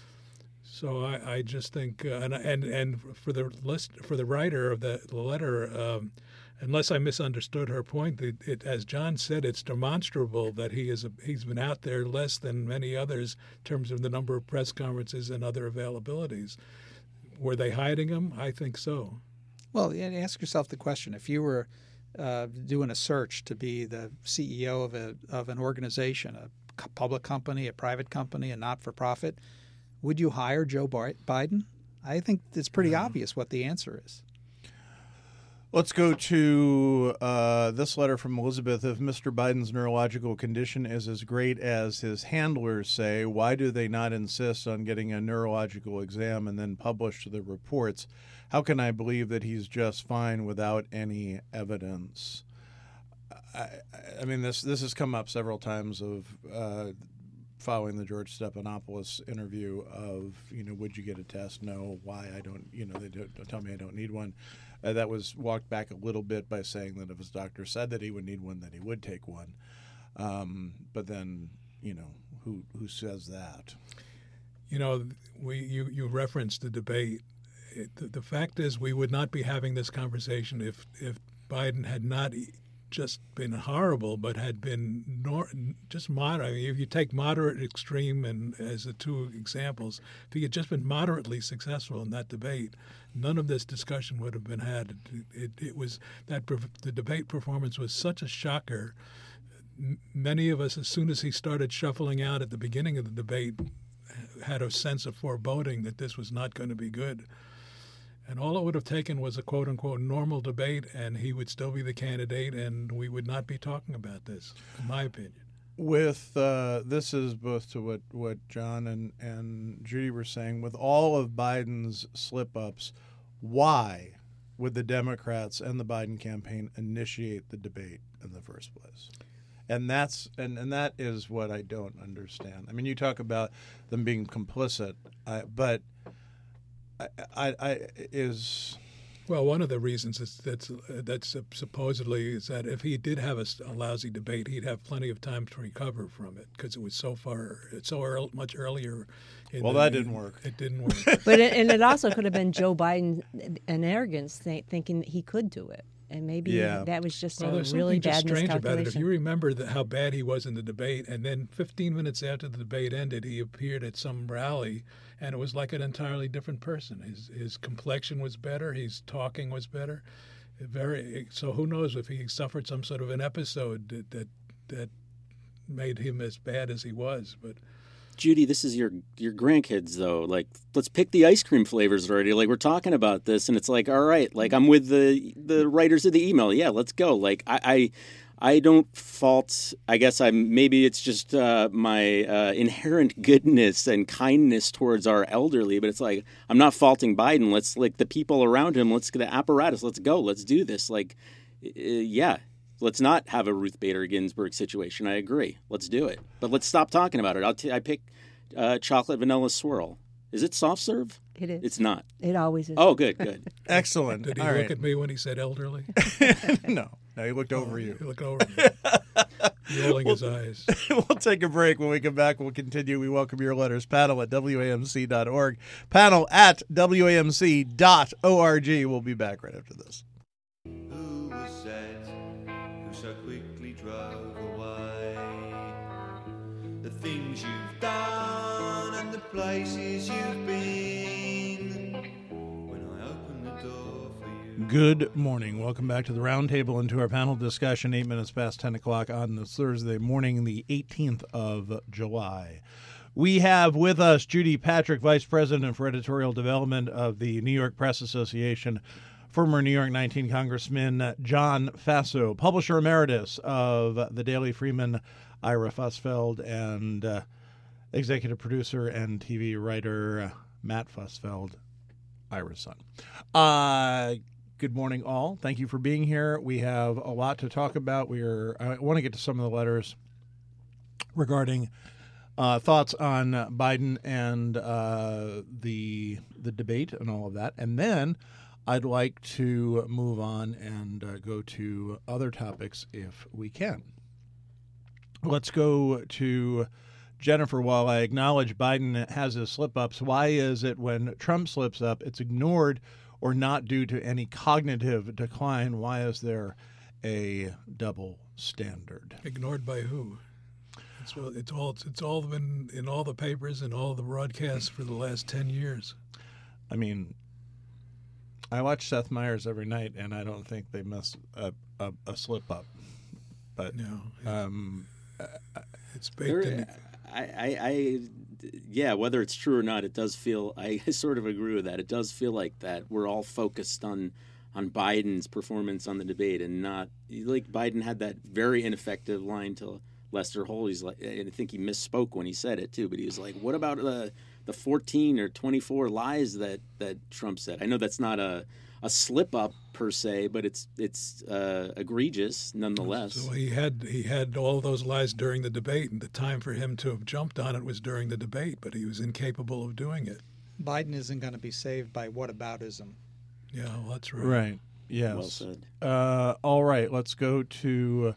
So I, I just think uh, and and and for the list for the writer of the, the letter, um, unless I misunderstood her point, it, it, as John said, it's demonstrable that he is a, he's been out there less than many others in terms of the number of press conferences and other availabilities. Were they hiding him? I think so. Well, ask yourself the question: if you were uh, doing a search to be the C E O of a of an organization, a public company, a private company, a not-for-profit, would you hire Joe Biden? I think it's pretty yeah. obvious what the answer is. Let's go to uh, this letter from Elizabeth. If Mister Biden's neurological condition is as great as his handlers say, why do they not insist on getting a neurological exam and then publish the reports? How can I believe that he's just fine without any evidence? I, I mean, this this has come up several times of uh, following the George Stephanopoulos interview of, you know, would you get a test? No. Why? I don't, you know, they don't, don't tell me I don't need one. Uh, that was walked back a little bit by saying that if his doctor said that he would need one, that he would take one. Um, but then, you know, who who says that? You know, we you, you referenced the debate. It, the, the fact is, we would not be having this conversation if if Biden had not just been horrible, but had been nor, just moderate. I mean, if you take moderate, extreme, and as the two examples, if he had just been moderately successful in that debate, none of this discussion would have been had. It, it, it was that the debate performance was such a shocker. Many of us, as soon as he started shuffling out at the beginning of the debate, had a sense of foreboding that this was not going to be good. And all it would have taken was a quote-unquote normal debate, and he would still be the candidate, and we would not be talking about this, in my opinion. With uh, this is both to what, what John and, and Judy were saying, with all of Biden's slip-ups, why would the Democrats and the Biden campaign initiate the debate in the first place? And that's and, and that is what I don't understand. I mean, you talk about them being complicit, uh, but I, I, I is well, one of the reasons is that's that's supposedly is that if he did have a, a lousy debate, he'd have plenty of time to recover from it because it was so far, it's so early, much earlier. In well, the, that didn't in, work. It didn't work. But it, and it also could have been Joe Biden and arrogance th- thinking that he could do it. And maybe yeah. that was just well, a there's really something bad just strange miscalculation. about it. If you remember the, how bad he was in the debate, and then fifteen minutes after the debate ended, he appeared at some rally, and it was like an entirely different person. His his complexion was better. His talking was better. Very. So who knows if he suffered some sort of an episode that that, that made him as bad as he was, but. Judy, this is your your grandkids, though. Like, let's pick the ice cream flavors already. Like, we're talking about this, and it's like, all right, like, I'm with the the writers of the email. Yeah, let's go. Like, I I, I don't fault, I guess I'm, maybe it's just uh, my uh, inherent goodness and kindness towards our elderly, but it's like, I'm not faulting Biden. Let's, like, the people around him, let's get the apparatus, let's go, let's do this. Like, uh, yeah. Let's not have a Ruth Bader Ginsburg situation. I agree. Let's do it. But let's stop talking about it. I'll t- I pick uh, chocolate vanilla swirl. Is it soft serve? It is. It's not. It always is. Oh, good, good. Excellent. Did he All look right. at me when he said elderly? no. No, he looked over oh, you. He looked over me, rolling his eyes. We'll take a break. When we come back, we'll continue. We welcome your letters. Panel at W A M C dot org. Panel at W A M C dot org. We'll be back right after this. Who was that who so quickly drove away? The things you've done and the places you've been. When I open the door for you. Good morning. Welcome back to the roundtable and to our panel discussion. Eight minutes past ten o'clock on this Thursday morning, the eighteenth of July. We have with us Judy Patrick, Vice President for Editorial Development of the New York Press Association, former New York nineteen Congressman John Faso, Publisher Emeritus of the Daily Freeman, Ira Fussfeld, and uh, Executive Producer and T V writer uh, Matt Fussfeld, Ira's son. Uh, good morning, all. Thank you for being here. We have a lot to talk about. We are. I want to get to some of the letters regarding Uh, thoughts on uh, Biden and uh, the the debate and all of that. And then I'd like to move on and uh, go to other topics if we can. Let's go to Jennifer. While I acknowledge Biden has his slip-ups, why is it when Trump slips up, it's ignored or not due to any cognitive decline? Why is there a double standard? Ignored by who? It's all, it's all it's all been in all the papers and all the broadcasts for the last ten years. I mean, I watch Seth Meyers every night, and I don't think they miss a, a, a slip up. But No, um, it's baked in. There- I, I, I, yeah, whether it's true or not, it does feel. I sort of agree with that. It does feel like that we're all focused on on Biden's performance on the debate, and not like Biden had that very ineffective line to Lester Holt. He's like, and I think he misspoke when he said it too. But he was like, "What about the the fourteen or twenty-four lies that that Trump said?" I know that's not a a slip up per se, but it's it's uh, egregious nonetheless. So he had he had all those lies during the debate, and the time for him to have jumped on it was during the debate, but he was incapable of doing it. Biden isn't going to be saved by whataboutism. Yeah, well, that's right. right, yes. Well said. Uh, all right, let's go to.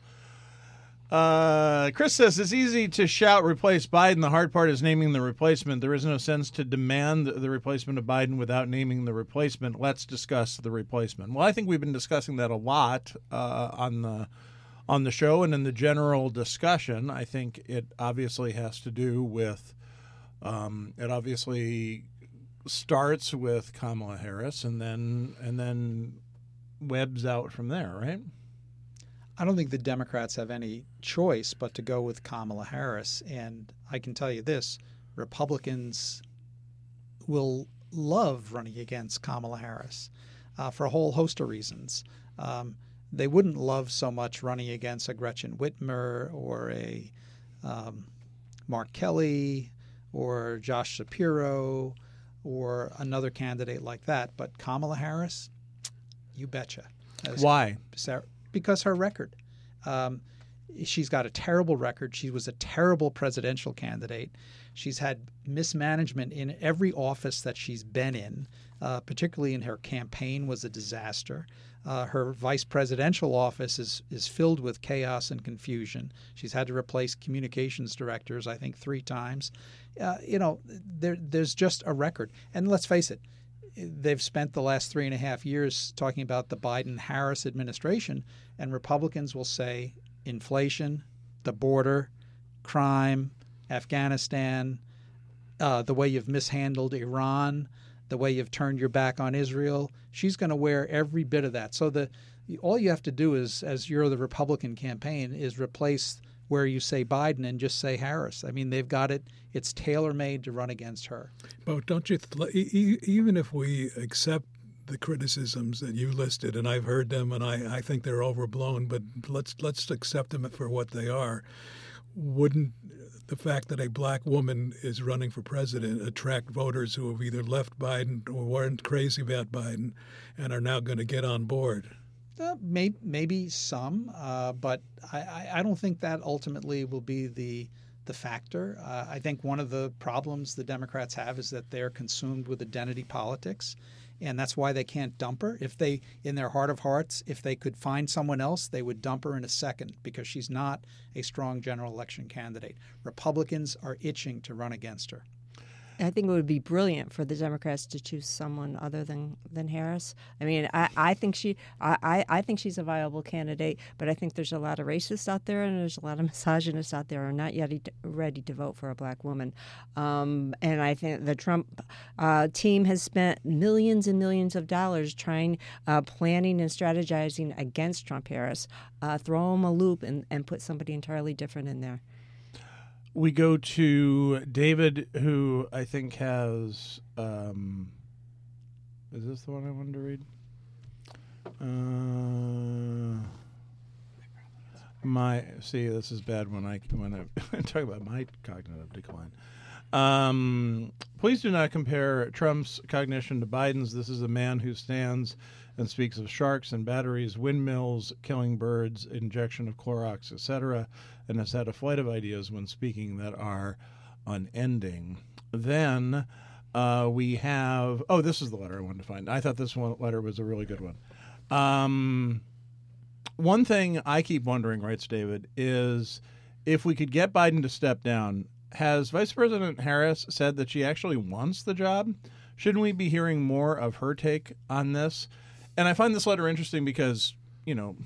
Uh, Chris says it's easy to shout replace Biden. The hard part is naming the replacement. There is no sense to demand the replacement of Biden without naming the replacement. Let's discuss the replacement. Well, I think we've been discussing that a lot uh, on the on the show and in the general discussion. I think it obviously has to do with um, it obviously starts with Kamala Harris and then and then webs out from there, right? I don't think the Democrats have any choice but to go with Kamala Harris. And I can tell you this, Republicans will love running against Kamala Harris uh, for a whole host of reasons. Um, they wouldn't love so much running against a Gretchen Whitmer or a um, Mark Kelly or Josh Shapiro or another candidate like that. But Kamala Harris, you betcha. As Why? Sarah, because her record. Um, she's got a terrible record. She was a terrible presidential candidate. She's had mismanagement in every office that she's been in, uh, particularly in her campaign was a disaster. Uh, her vice presidential office is, is filled with chaos and confusion. She's had to replace communications directors, I think, three times. Uh, you know, there, there's just a record. And let's face it, they've spent the last three and a half years talking about the Biden-Harris administration, and Republicans will say inflation, the border, crime, Afghanistan, uh, the way you've mishandled Iran, the way you've turned your back on Israel. She's going to wear every bit of that. So the all you have to do is, as you're the Republican campaign, is replace where you say Biden and just say Harris. I mean, they've got it. It's tailor-made to run against her. But don't you, th- e- even if we accept the criticisms that you listed, and I've heard them, and I, I think they're overblown, but let's let's accept them for what they are. Wouldn't the fact that a black woman is running for president attract voters who have either left Biden or weren't crazy about Biden and are now going to get on board? Uh, may, maybe some, uh, but I, I, I don't think that ultimately will be the the factor. Uh, I think one of the problems the Democrats have is that they're consumed with identity politics, and that's why they can't dump her. If they, in their heart of hearts, if they could find someone else, they would dump her in a second because she's not a strong general election candidate. Republicans are itching to run against her. I think it would be brilliant for the Democrats to choose someone other than, than Harris. I mean, I, I think she I, I think she's a viable candidate, but I think there's a lot of racists out there and there's a lot of misogynists out there who are not yet ready to vote for a black woman. Um, and I think the Trump uh, team has spent millions and millions of dollars trying, uh, planning and strategizing against Trump Harris. Uh, throw them a loop and, and put somebody entirely different in there. We go to David, who I think has. Um, is this the one I wanted to read? Uh, my see, this is bad when I when I talk about my cognitive decline. Um, please do not compare Trump's cognition to Biden's. This is a man who stands and speaks of sharks and batteries, windmills, killing birds, injection of Clorox, et cetera, and has had a flight of ideas when speaking that are unending. Then Uh, we have. Oh, this is the letter I wanted to find. I thought this one letter was a really good one. Um, one thing I keep wondering, writes David, is if we could get Biden to step down. Has Vice President Harris said that she actually wants the job? Shouldn't we be hearing more of her take on this? And I find this letter interesting because, you know,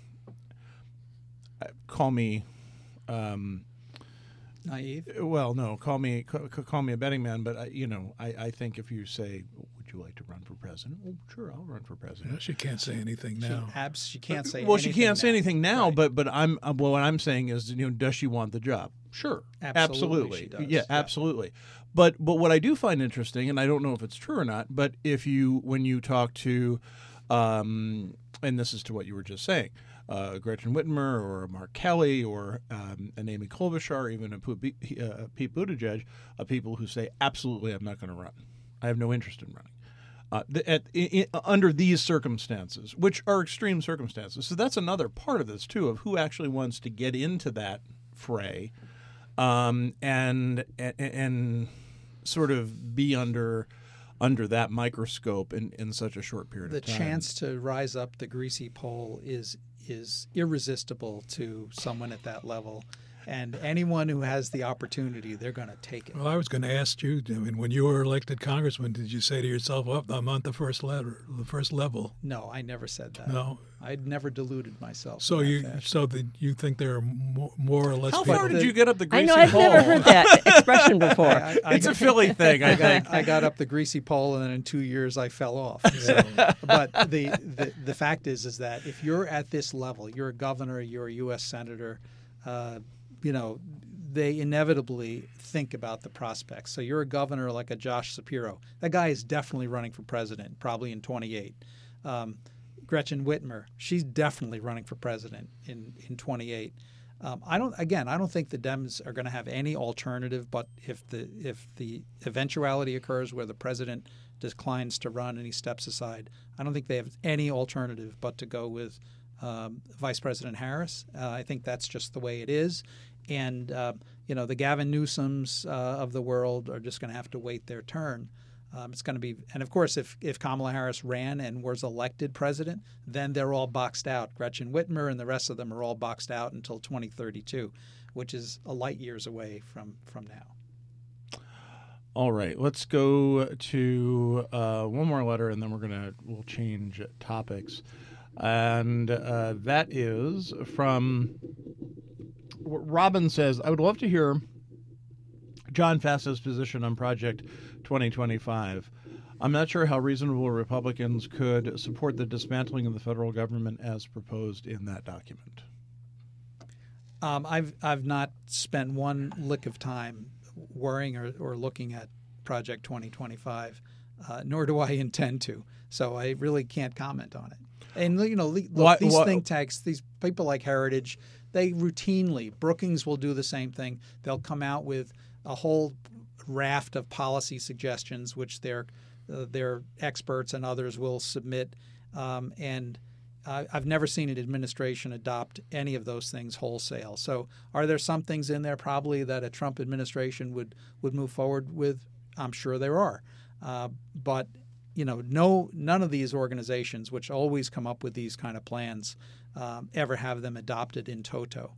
call me, um, Naive. well, no, call me call, call me a betting man, but I, you know, I, I think if you say, "Would you like to run for president?" Oh, sure, I'll run for president. Yeah, she can't say anything now. She, abs, she can't say. Well, she anything can't say now. anything now, Right. but but I'm uh, well, what I'm saying is, you know, does she want the job? Sure, Absolutely she does, yeah, yeah. absolutely. But but what I do find interesting, and I don't know if it's true or not, but if you when you talk to, um, and this is to what you were just saying, uh, Gretchen Whitmer or Mark Kelly or um, an Amy Klobuchar, even a Pete, uh, Pete Buttigieg, uh, people who say absolutely I'm not going to run, I have no interest in running. Uh, the, at, i, i, under these circumstances, which are extreme circumstances. So that's another part of this, too, of who actually wants to get into that fray um, and, and and sort of be under under that microscope in, in such a short period The of time. chance to rise up the greasy pole is is irresistible to someone at that level. And anyone who has the opportunity, they're going to take it. Well, I was going to ask you. I mean, when you were elected congressman, did you say to yourself, "Oh, I'm on the first letter, the first level"? No, I never said that. No. I'd never deluded myself. So in that you, fashion. so that you think there are more, more or less How people. far did the- you get up the I greasy know I've pole? never heard that expression before. I, I, It's a Philly thing, I I think. got, I got up the greasy pole, and then in two years I fell off. So, but the, the the fact is, is that if you're at this level, you're a governor, you're a U S senator, uh, you know, they inevitably think about the prospects. So you're a governor like a Josh Shapiro. That guy is definitely running for president, probably in twenty-eight. Um, Gretchen Whitmer, she's definitely running for president in in twenty-eight. Um, I don't. Again, I don't think the Dems are going to have any alternative. But if the if the eventuality occurs where the president declines to run and he steps aside, I don't think they have any alternative but to go with um, Vice President Harris. Uh, I think that's just the way it is. And uh, you know, the Gavin Newsoms uh, of the world are just going to have to wait their turn. Um, it's going to be, and of course, if, if Kamala Harris ran and was elected president, then they're all boxed out. Gretchen Whitmer and the rest of them are all boxed out until twenty thirty-two, which is a light years away from, from now. All right, let's go to uh, one more letter, and then we're gonna we'll change topics, and uh, that is from Robin says, "I would love to hear John Fasta's position on Project twenty twenty-five. I'm not sure how reasonable Republicans could support the dismantling of the federal government as proposed in that document." Um, I've I've not spent one lick of time worrying or, or looking at Project twenty twenty-five, uh, nor do I intend to. So I really can't comment on it. And you know, look, What- these what- think tanks, these people like Heritage, they routinely, Brookings will do the same thing. They'll come out with a whole raft of policy suggestions, which their uh, their experts and others will submit. Um, and uh, I've never seen an administration adopt any of those things wholesale. So, are there some things in there probably that a Trump administration would would move forward with? I'm sure there are, uh, but you know, no, none of these organizations, which always come up with these kind of plans, um, ever have them adopted in toto.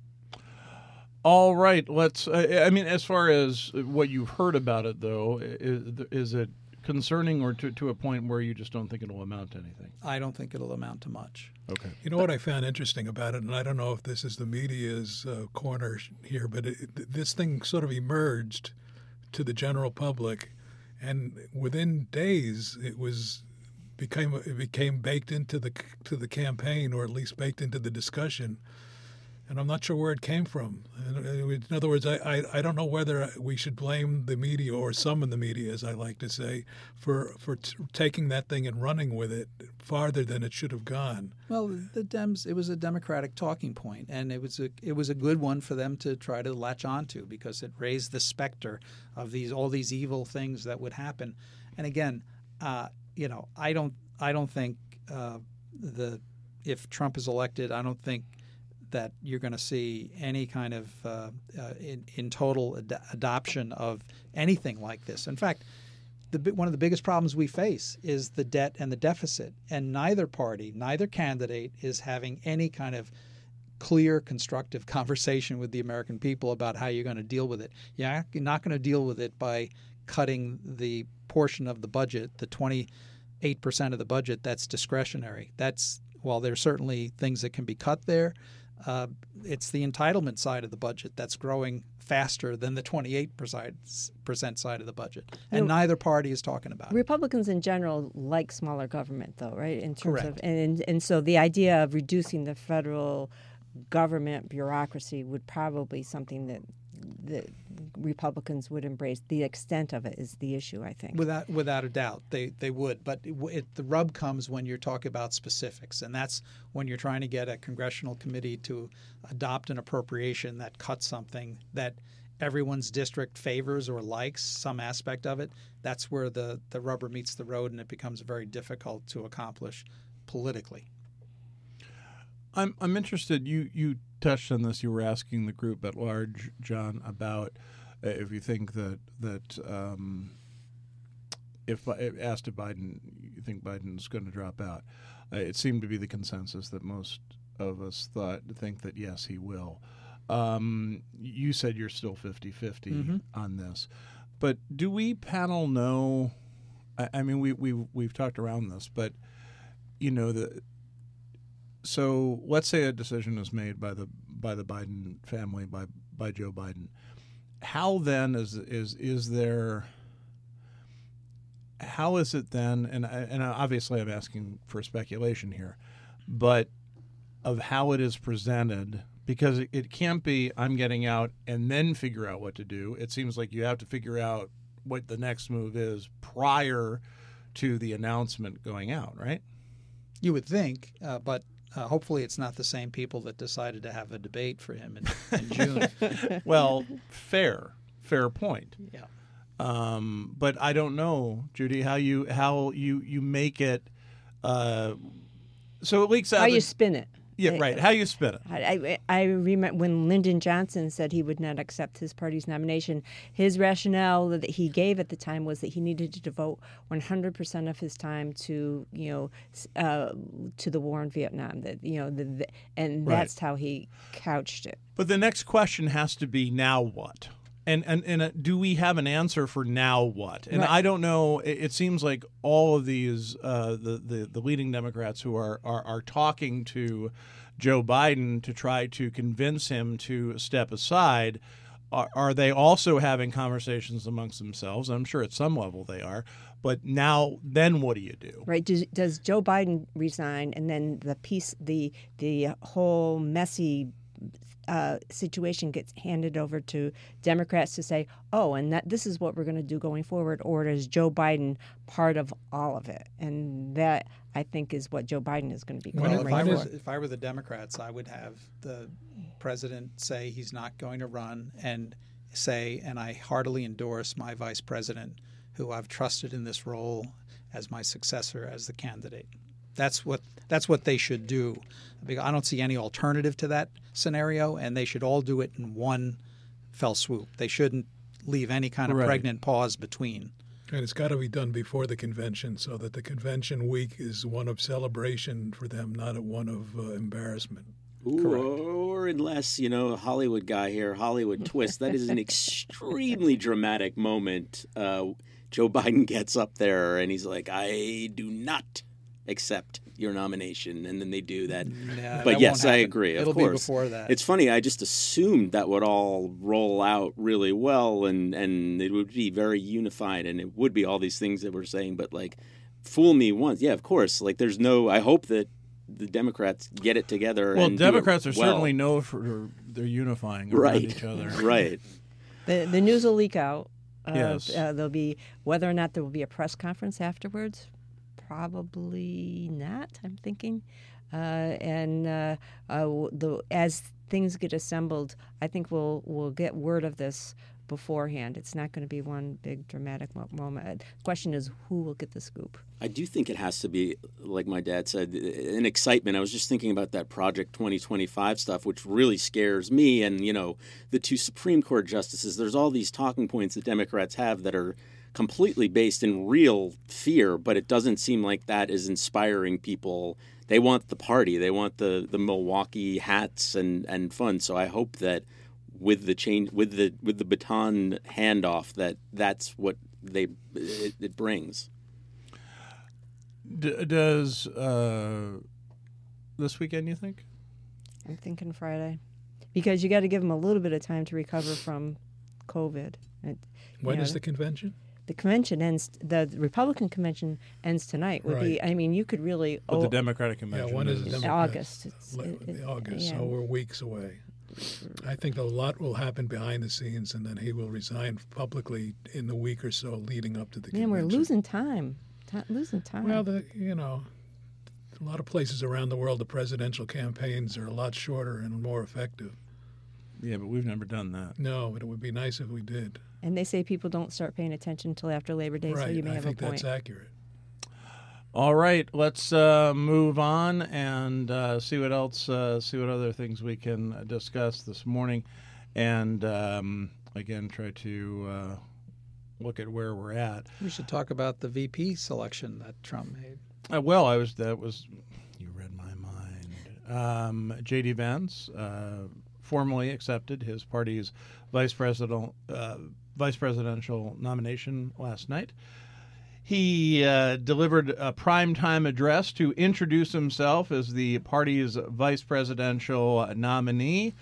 All right, let's. Uh, I mean, as far as what you've heard about it, though, is, is it concerning, or to, to a point where you just don't think it'll amount to anything? I don't think it'll amount to much. Okay. You know what I found interesting about it, and I don't know if this is the media's uh, corner here, but it, this thing sort of emerged to the general public, and within days it was became it became baked into the to the campaign, or at least baked into the discussion. And I'm not sure where it came from. In other words, I, I, I don't know whether we should blame the media, or some in the media, as I like to say, for for t- taking that thing and running with it farther than it should have gone. Well, the Dems, it was a Democratic talking point, and it was a it was a good one for them to try to latch onto, because it raised the specter of these all these evil things that would happen. And again, uh, you know, I don't I don't think uh, the if Trump is elected, I don't think that you're going to see any kind of uh, uh, in, in total ad- adoption of anything like this. In fact, the bi- one of the biggest problems we face is the debt and the deficit, and neither party, neither candidate is having any kind of clear, constructive conversation with the American people about how you're going to deal with it. Yeah, you're not going to deal with it by cutting the portion of the budget, the twenty-eight percent of the budget that's discretionary. That's, while there's certainly things that can be cut there, uh, it's the entitlement side of the budget that's growing faster than the twenty-eight percent side of the budget. And No. neither party is talking about it. Republicans in general like smaller government, though, right? In terms Correct. of and and so the idea of reducing the federal government bureaucracy would probably be something that the Republicans would embrace. The extent of it is the issue, I think. Without without a doubt, they they would. But it, it, the rub comes when you're talking about specifics, and that's when you're trying to get a congressional committee to adopt an appropriation that cuts something that everyone's district favors or likes, some aspect of it. That's where the, the rubber meets the road, and it becomes very difficult to accomplish politically. I'm I'm interested. You you touched on this. You were asking the group at large, John, about uh, if you think that that um, if if asked if Biden, you think Biden's going to drop out. Uh, it seemed to be the consensus that most of us thought think that yes, he will. Um, you said you're still fifty-fifty Mm-hmm. on this, but do we panel know? I, I mean, we we we've talked around this, but you know the. So let's say a decision is made by the by the Biden family, by by Joe Biden. How then is is is there? How is it then? And I, and obviously I'm asking for speculation here, but of how it is presented, because it, it can't be I'm getting out and then figure out what to do. It seems like you have to figure out what the next move is prior to the announcement going out, right? You would think, uh, but uh, hopefully it's not the same people that decided to have a debate for him in, in June. Well, fair, fair point. Yeah. Um, but I don't know, Judy, how you how you you make it. Uh, so it leaks out. How the- you spin it. yeah, right. How you spin it. I, I, I remember when Lyndon Johnson said he would not accept his party's nomination, his rationale that he gave at the time was that he needed to devote one hundred percent of his time to, you know, s- uh, to the war in Vietnam. That you know, the, the, and Right. that's how he couched it. But the next question has to be now what? And and and uh, do we have an answer for now what? And Right. I don't know. It, it seems like all of these uh, the, the the leading Democrats who are, are are talking to Joe Biden to try to convince him to step aside. Are, are they also having conversations amongst themselves? I'm sure at some level they are. But now, then what do you do? Right? Does, does Joe Biden resign, and then the piece, the the whole messy uh, situation gets handed over to Democrats to say, oh, and that this is what we're going to do going forward, or is Joe Biden part of all of it? And that, I think, is what Joe Biden is going to be Well, if clamoring I, for. was, if I were the Democrats, I would have the president say he's not going to run and say, and I heartily endorse my vice president, who I've trusted in this role as my successor as the candidate. That's what that's what they should do. Because I don't see any alternative to that scenario, and they should all do it in one fell swoop. They shouldn't leave any kind of Right. pregnant pause between. And it's got to be done before the convention so that the convention week is one of celebration for them, not a one of uh, embarrassment. Ooh, or unless, you know, a Hollywood guy here, Hollywood twist. That is an extremely dramatic moment. Uh, Joe Biden gets up there and he's like, I do not accept your nomination. And then they do that. Nah, but that yes, won't I happen. agree. Of It'll course. be before that. It's funny. I just assumed that would all roll out really well and, and it would be very unified and it would be all these things that we're saying. But like, fool me once. Yeah, of course. Like, there's no, I hope that the Democrats get it together. Well, and do it Democrats are well. certainly known for their unifying around right. each other. Right. The the news will leak out. Uh, Yes. uh, there'll be whether or not there will be a press conference afterwards. Probably not. I'm thinking, uh, and uh, uh, the as things get assembled, I think we'll we'll get word of this beforehand. It's not going to be one big dramatic mo- moment. The question is, who will get the scoop? I do think it has to be, like my dad said, an excitement. I was just thinking about that Project twenty twenty-five stuff, which really scares me. And, you know, the two Supreme Court justices, there's all these talking points that Democrats have that are completely based in real fear, but it doesn't seem like that is inspiring people. They want the party. They want the, the Milwaukee hats and, and fun. So I hope that with the change, with the with the baton handoff, that that's what they it, it brings. D- does uh, this weekend, you think? I'm thinking Friday, because you got to give them a little bit of time to recover from COVID. And, When know, is the convention? The convention ends. The Republican convention ends tonight. Would be. Right. I mean, you could really. But oh, the Democratic convention Yeah, when is the is Democrat- August. It's, Le- it, it, August, yeah. so we're weeks away. I think a lot will happen behind the scenes, and then he will resign publicly in the week or so leading up to the Man, convention. we're losing time. Ti losing time. Well, the, you know, a lot of places around the world, the presidential campaigns are a lot shorter and more effective. Yeah, but we've never done that. No, but it would be nice if we did. and they say people don't start paying attention until after Labor Day, right. so you may I have think a point. that's accurate. All right, let's uh, move on and uh, see what else, uh, see what other things we can discuss this morning, and um, again try to uh, look at where we're at. We should talk about the V P selection that Trump made. Uh, well, I was that was you read my mind. Um, J D Vance uh, formally accepted his party's vice president uh, vice presidential nomination last night. He uh, delivered a primetime address to introduce himself as the party's vice presidential nominee.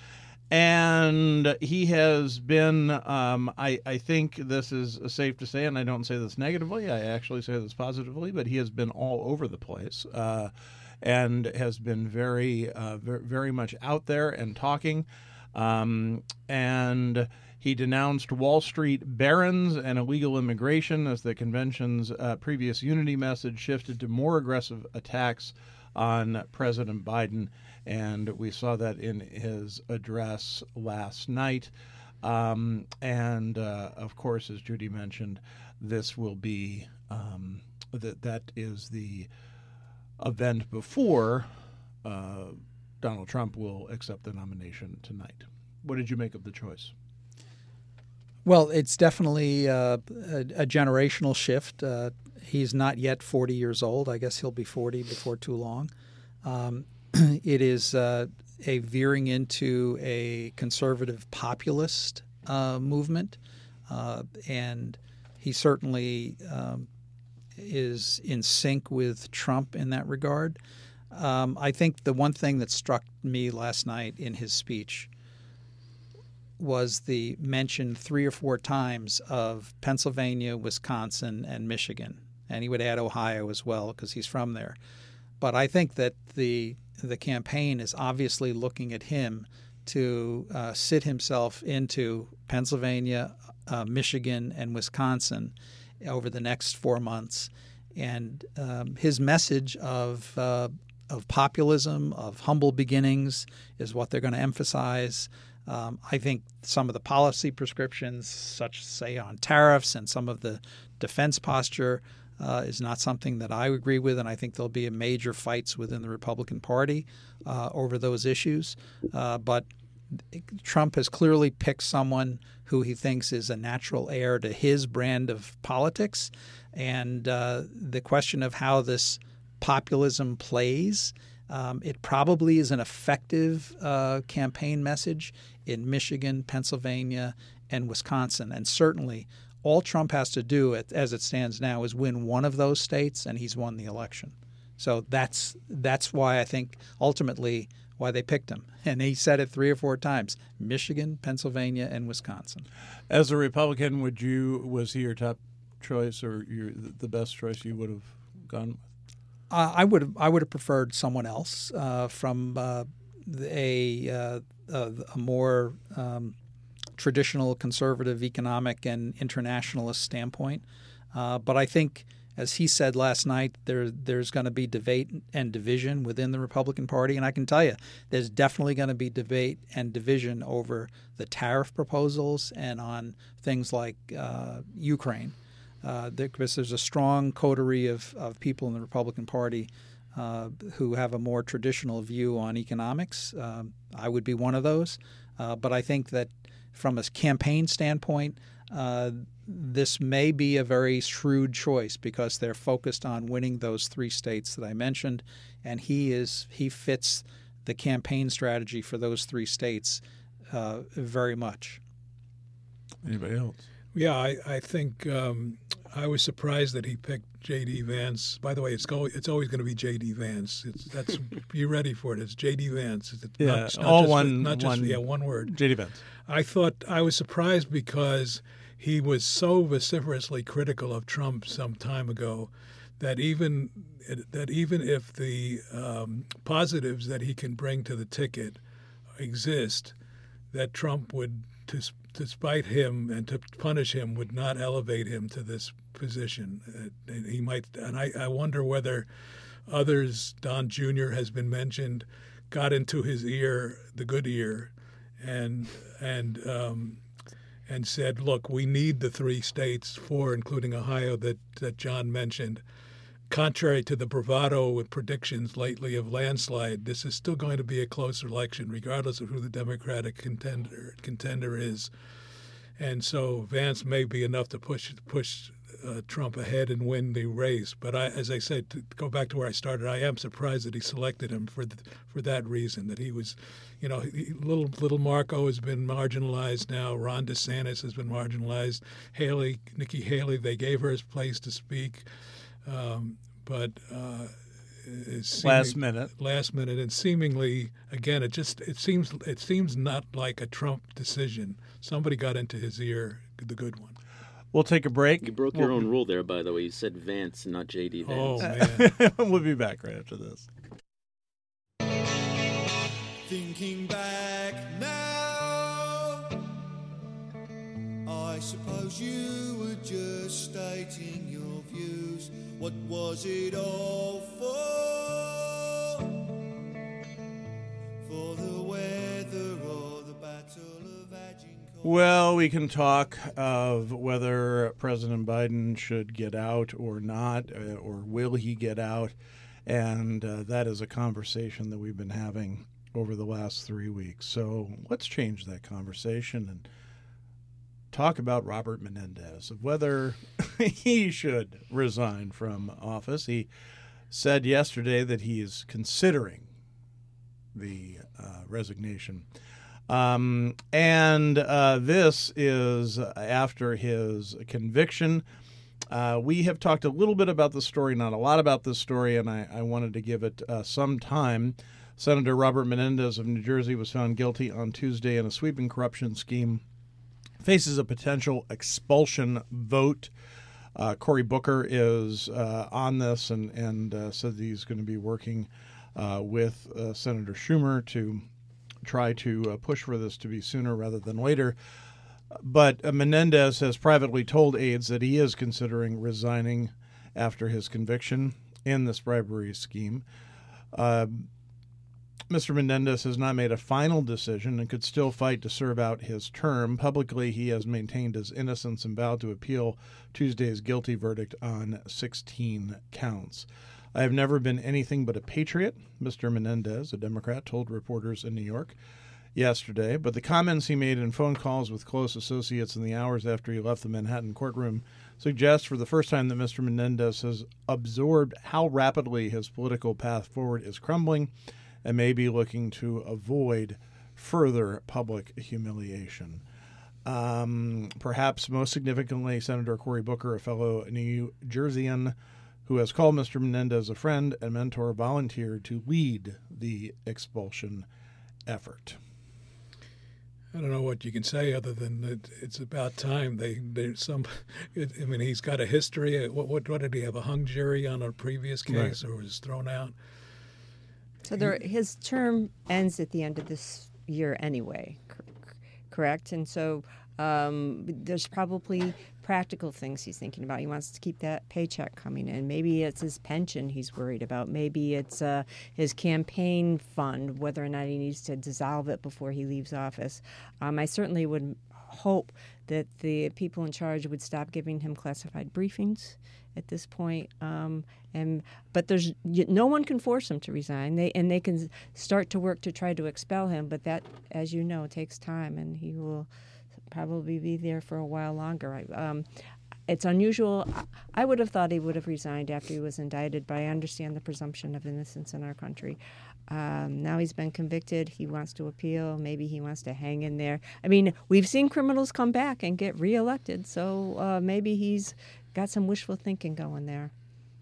And he has been, um, I, I think this is safe to say, and I don't say this negatively, I actually say this positively, but he has been all over the place uh, and has been very, uh, very, very much out there and talking. Um, and he denounced Wall Street barons and illegal immigration as the convention's uh, previous unity message shifted to more aggressive attacks on President Biden. And we saw that in his address last night. Um, and, uh, of course, as Judy mentioned, this will be, um, that that is the event before uh, Donald Trump will accept the nomination tonight. What did you make of the choice? Well, it's definitely uh, a, a generational shift. Uh, he's not yet forty years old. I guess he'll be forty before too long. Um, it is uh, a veering into a conservative populist uh, movement, uh, and he certainly um, is in sync with Trump in that regard. Um, I think the one thing that struck me last night in his speech was the mention three or four times of Pennsylvania, Wisconsin, and Michigan. And he would add Ohio as well because he's from there. But I think that the the campaign is obviously looking at him to uh, sit himself into Pennsylvania, uh, Michigan, and Wisconsin over the next four months. And um, his message of uh, of populism, of humble beginnings, is what they're going to emphasize. Um, I think some of the policy prescriptions, such say on tariffs and some of the defense posture, uh, is not something that I agree with, and I think there'll be a major fights within the Republican Party uh, over those issues. Uh, but Trump has clearly picked someone who he thinks is a natural heir to his brand of politics, and uh, the question of how this populism plays. Um, it probably is an effective uh, campaign message in Michigan, Pennsylvania, and Wisconsin. And certainly all Trump has to do, at, as it stands now, is win one of those states, and he's won the election. So that's that's why I think ultimately why they picked him. And he said it three or four times: Michigan, Pennsylvania, and Wisconsin. As a Republican, would you was he your top choice or your, the best choice you would have gone with? Uh, I would have, I would have preferred someone else uh, from uh, a, uh, a a more um, traditional conservative economic and internationalist standpoint. Uh, but I think, as he said last night, there there's going to be debate and division within the Republican Party. And I can tell you, there's definitely going to be debate and division over the tariff proposals and on things like uh, Ukraine. Uh, because there's a strong coterie of, of people in the Republican Party uh, who have a more traditional view on economics. Um, I would be one of those. Uh, but I think that from a campaign standpoint, uh, this may be a very shrewd choice because they're focused on winning those three states that I mentioned, and he is he fits the campaign strategy for those three states uh, very much. Anybody else? Yeah, I, I think um, I was surprised that he picked J D. Vance. By the way, it's go, it's always going to be J D. Vance. It's that's be ready for it. It's J D. Vance. It's Yeah, not, it's not all just, one- not just one- yeah, one word. J D. Vance. I thought I was surprised because he was so vociferously critical of Trump some time ago that even that even if the um, positives that he can bring to the ticket exist, that Trump would, to, to spite him and to punish him, would not elevate him to this position. Uh, he might, and I, I wonder whether others, Don Junior has been mentioned, got into his ear, the good ear, and and um, and said, look, we need the three states, four including Ohio, that, that John mentioned. Contrary to the bravado with predictions lately of landslide, this is still going to be a close election, regardless of who the Democratic contender contender is. And so Vance may be enough to push push uh, Trump ahead and win the race. But I, as I said, to go back to where I started, I am surprised that he selected him for the, for that reason. That he was, you know, he, little little Marco has been marginalized now. Ron DeSantis has been marginalized. Haley, Nikki Haley, they gave her his place to speak. Um, but uh, it's Last seeming- minute. last minute, and seemingly again, it just it seems it seems not like a Trump decision. Somebody got into his ear, the good one. We'll take a break. You broke your own rule there, by the way. You said Vance, not J D. Oh Vance. man, We'll be back right after this. Thinking back now, I suppose you were just stating your views. What was it all for? For the weather or the battle of Agincourt? Well, we can talk of whether President Biden should get out or not, uh, or will he get out, and uh, that is a conversation that we've been having over the last three weeks. So let's change that conversation and talk about Robert Menendez, of whether he should resign from office. He said yesterday that he is considering the uh, resignation. Um, and uh, this is after his conviction. Uh, we have talked a little bit about the story, not a lot about this story, and I, I wanted to give it uh, some time. Senator Robert Menendez of New Jersey was found guilty on Tuesday in a sweeping corruption scheme, faces a potential expulsion vote. Uh, Cory Booker is uh, on this and, and uh, said that he's going to be working uh, with uh, Senator Schumer to try to uh, push for this to be sooner rather than later. But uh, Menendez has privately told aides that he is considering resigning after his conviction in this bribery scheme. Uh, Mister Menendez has not made a final decision and could still fight to serve out his term. Publicly, he has maintained his innocence and vowed to appeal Tuesday's guilty verdict on sixteen counts. I have never been anything but a patriot, Mister Menendez, a Democrat, told reporters in New York yesterday. But the comments he made in phone calls with close associates in the hours after he left the Manhattan courtroom suggest for the first time that Mister Menendez has absorbed how rapidly his political path forward is crumbling and may be looking to avoid further public humiliation. Um, perhaps most significantly, Senator Cory Booker, a fellow New Jerseyan who has called Mister Menendez a friend and mentor, volunteered to lead the expulsion effort. I don't know what you can say other than that it's about time. They, they some. It, I mean, he's got a history. What, what, what did he have? A hung jury on a previous case, right, or was thrown out? So there, his term ends at the end of this year anyway, cor- correct? And so um, there's probably practical things he's thinking about. He wants to keep that paycheck coming in. Maybe it's his pension he's worried about. Maybe it's uh, his campaign fund, whether or not he needs to dissolve it before he leaves office. Um, I certainly would hope that the people in charge would stop giving him classified briefings at this point. Um, and but there's no one can force him to resign. They and they can start to work to try to expel him. But that, as you know, takes time, and he will probably be there for a while longer. I, um, it's unusual. I would have thought he would have resigned after he was indicted, but I understand the presumption of innocence in our country. Um, now he's been convicted. He wants to appeal. Maybe he wants to hang in there. I mean, we've seen criminals come back and get reelected, so uh, maybe he's got some wishful thinking going there.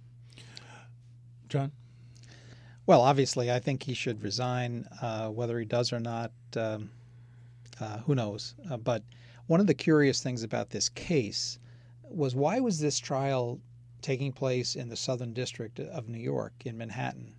John? Well, obviously, I think he should resign. Uh, whether he does or not, um, uh, who knows? Uh, but one of the curious things about this case was, why was this trial taking place in the Southern District of New York, in Manhattan?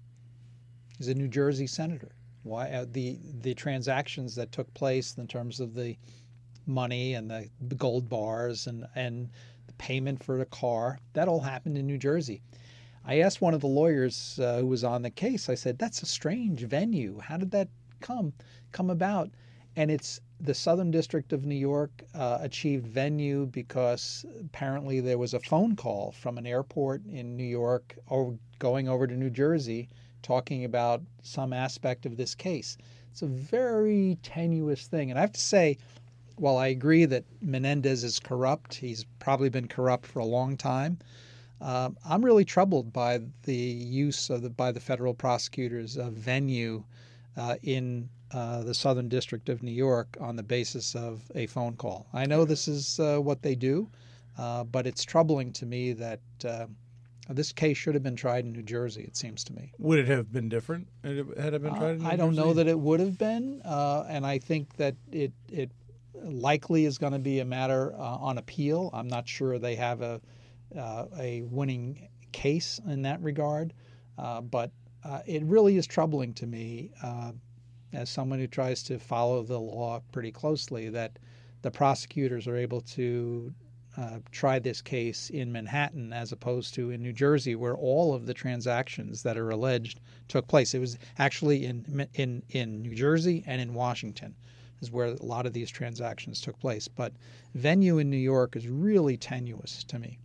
He's a New Jersey senator. Why uh, the the transactions that took place in terms of the money and the gold bars and and the payment for the car, that all happened in New Jersey. I asked one of the lawyers uh, who was on the case, I said, that's a strange venue. How did that come come about? And it's the Southern District of New York uh, achieved venue because apparently there was a phone call from an airport in New York or going over to New Jersey talking about some aspect of this case. It's a very tenuous thing. And I have to say, while I agree that Menendez is corrupt, he's probably been corrupt for a long time, Uh, I'm really troubled by the use of the, by the federal prosecutors of venue uh, in uh, the Southern District of New York on the basis of a phone call. I know this is uh, what they do, uh, but it's troubling to me that uh, this case should have been tried in New Jersey, it seems to me. Would it have been different had it, had it been tried in New Uh, I don't Jersey? know that it would have been, uh, and I think that it, it likely is going to be a matter uh, on appeal. I'm not sure they have a Uh, a winning case in that regard, uh, but uh, it really is troubling to me, uh, as someone who tries to follow the law pretty closely, that the prosecutors are able to uh, try this case in Manhattan as opposed to in New Jersey, where all of the transactions that are alleged took place. It was actually in in in New Jersey and in Washington is where a lot of these transactions took place. But venue in New York is really tenuous to me.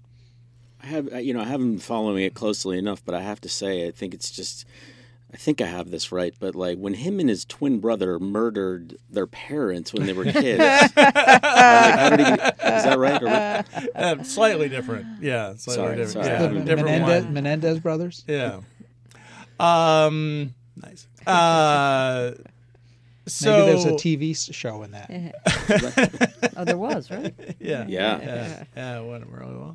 I have, you know, I haven't been following it closely enough, but I have to say, I think it's just, I think I have this right, but like when him and his twin brother murdered their parents when they were kids, like, how did he, is that right? Or what? Uh, slightly different. Yeah, slightly Sorry, different. sorry. Yeah, The different Menendez, one. Menendez brothers? Yeah. Um, nice. Uh, so Maybe there's a T V show in that. Oh, there was, right? Yeah. Yeah. Yeah. Yeah. It went really well.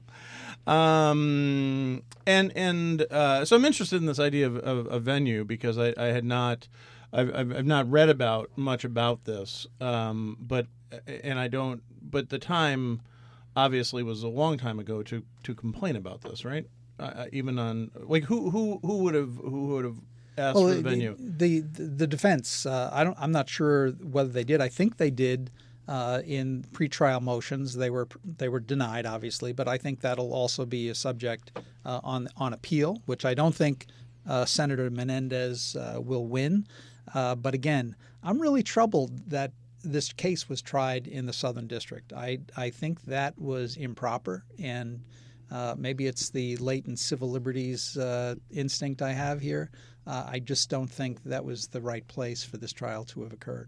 Um, and and uh, so I'm interested in this idea of, of, of venue because I, I had not, I've, I've I've not read about much about this, um, but and I don't, but the time obviously was a long time ago to to complain about this, right? Uh, even on like who who who would have who would have asked Well, for the the, venue? the the the defense. Uh, I don't. I'm not sure whether they did. I think they did. Uh, in pretrial motions, they were they were denied, obviously, but I think that'll also be a subject uh, on on appeal, which I don't think uh, Senator Menendez uh, will win. Uh, but again, I'm really troubled that this case was tried in the Southern District. I I think that was improper, and uh, maybe it's the latent civil liberties uh, instinct I have here. Uh, I just don't think that was the right place for this trial to have occurred.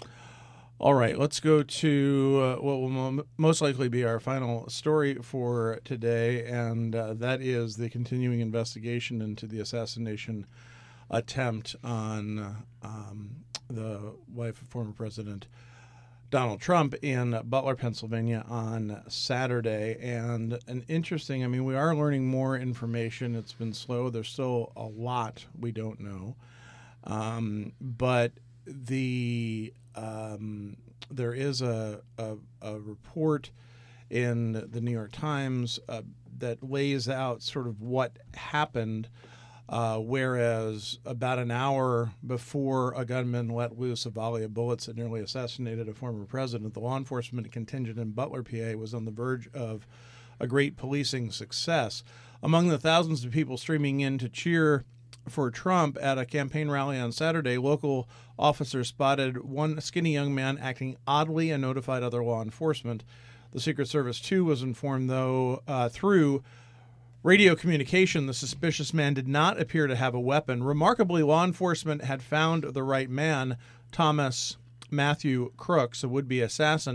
All right, let's go to uh, what will mo- most likely be our final story for today, and uh, that is the continuing investigation into the assassination attempt on um, the wife of former President Donald Trump in Butler, Pennsylvania on Saturday. And an interesting, I mean, we are learning more information. It's been slow. There's still a lot we don't know. Um, but the um, there is a, a, a report in the New York Times uh, that lays out sort of what happened, uh, whereas about an hour before a gunman let loose a volley of bullets that nearly assassinated a former president, the law enforcement contingent in Butler, P A, was on the verge of a great policing success. Among the thousands of people streaming in to cheer for Trump at a campaign rally on Saturday, local officers spotted one skinny young man acting oddly and notified other law enforcement. The Secret Service, too, was informed, though, uh, through radio communication, the suspicious man did not appear to have a weapon. Remarkably, law enforcement had found the right man, Thomas Matthew Crooks, a would-be assassin,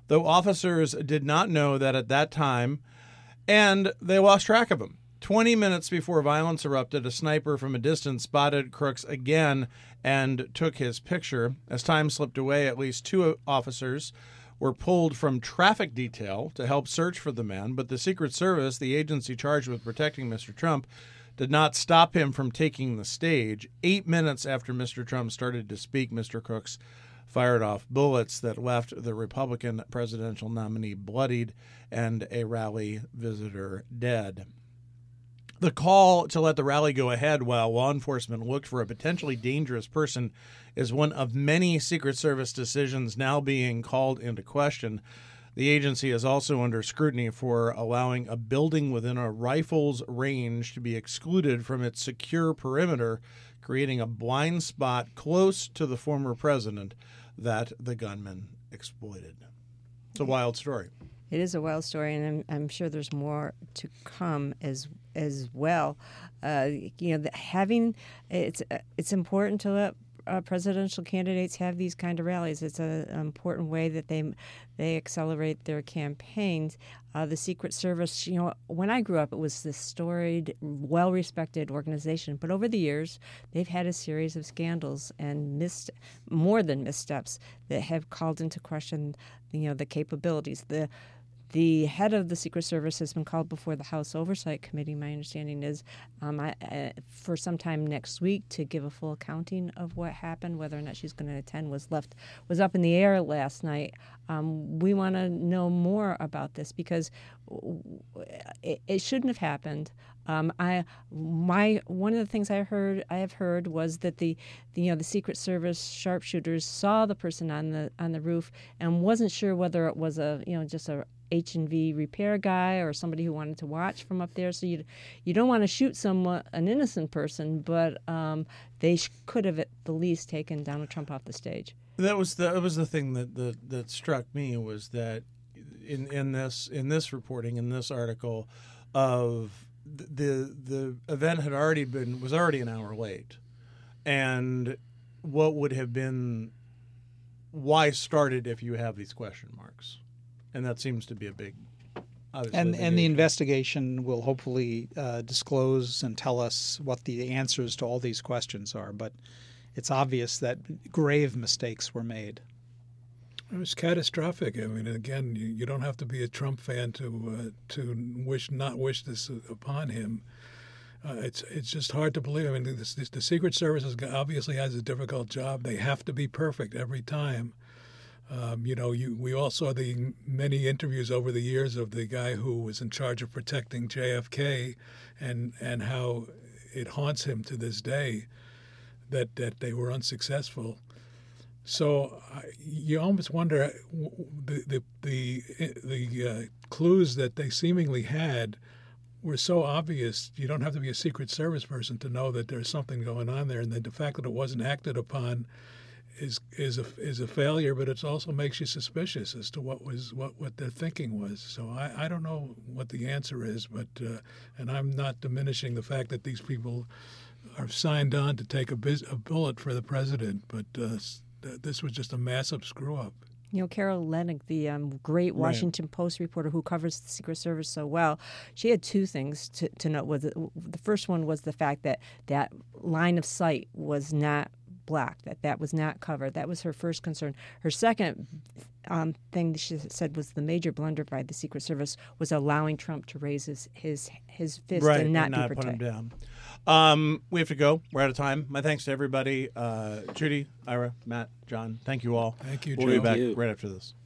though officers did not know that at that time, and they lost track of him. Twenty minutes before violence erupted, a sniper from a distance spotted Crooks again and took his picture. As time slipped away, at least two officers were pulled from traffic detail to help search for the man, but the Secret Service, the agency charged with protecting Mister Trump, did not stop him from taking the stage. Eight minutes after Mister Trump started to speak, Mister Crooks fired off bullets that left the Republican presidential nominee bloodied and a rally visitor dead. The call to let the rally go ahead while law enforcement looked for a potentially dangerous person is one of many Secret Service decisions now being called into question. The agency is also under scrutiny for allowing a building within a rifle's range to be excluded from its secure perimeter, creating a blind spot close to the former president that the gunman exploited. It's a wild story. It is a wild story, and I'm, I'm sure there's more to come as as well. Uh, you know, the, having it's it's important to let uh, presidential candidates have these kind of rallies. It's a, an important way that they they accelerate their campaigns. Uh, the Secret Service, you know, when I grew up, it was this storied, well-respected organization. But over the years, they've had a series of scandals and missed more than missteps that have called into question, you know, the capabilities. The The head of the Secret Service has been called before the House Oversight Committee. My understanding is um, I, uh, for sometime next week to give a full accounting of what happened. Whether or not she's going to attend was left was up in the air last night. Um, we want to know more about this because it, it shouldn't have happened. Um, I my one of the things I heard I have heard was that the, the you know the Secret Service sharpshooters saw the person on the on the roof and wasn't sure whether it was a you know just a H and V repair guy or somebody who wanted to watch from up there. So you you don't want to shoot someone an innocent person, but um, they sh- could have at the least taken Donald Trump off the stage. That was the that was the thing that that, that struck me was that in in this in this reporting in this article of the the event had already been was already an hour late, and what would have been why started if you have these question marks, and that seems to be a big obviously and big and the issue. investigation will hopefully uh, disclose and tell us what the answers to all these questions are. But it's obvious that grave mistakes were made. It was catastrophic. I mean, again, you, you don't have to be a Trump fan to uh, to wish not wish this upon him. Uh, it's it's just hard to believe. I mean, this, this, the Secret Service is, obviously has a difficult job. They have to be perfect every time. Um, you know, you we all saw the many interviews over the years of the guy who was in charge of protecting J F K, and and how it haunts him to this day that that they were unsuccessful. So uh, you almost wonder the the the, the uh, clues that they seemingly had were so obvious. You don't have to be a Secret Service person to know that there's something going on there, and that the fact that it wasn't acted upon is is a is a failure. But it also makes you suspicious as to what was what, what their thinking was. So I, I don't know what the answer is, but uh, and I'm not diminishing the fact that these people are signed on to take a, biz, a bullet for the president, but. Uh, This was just a massive screw-up. You know, Carol Leonnig, the um, great Washington Post reporter who covers the Secret Service so well, she had two things to, to note. Was the first one was the fact that that line of sight was not black, that that was not covered. That was her first concern. Her second um, thing that she said was the major blunder by the Secret Service was allowing Trump to raise his his, his fist right, and not, and not be put him protected. down. Um, we have to go. We're out of time. My thanks to everybody. Uh, Judy, Ira, Matt, John, thank you all. Thank you, We'll be Joe. back Thank you. right after this.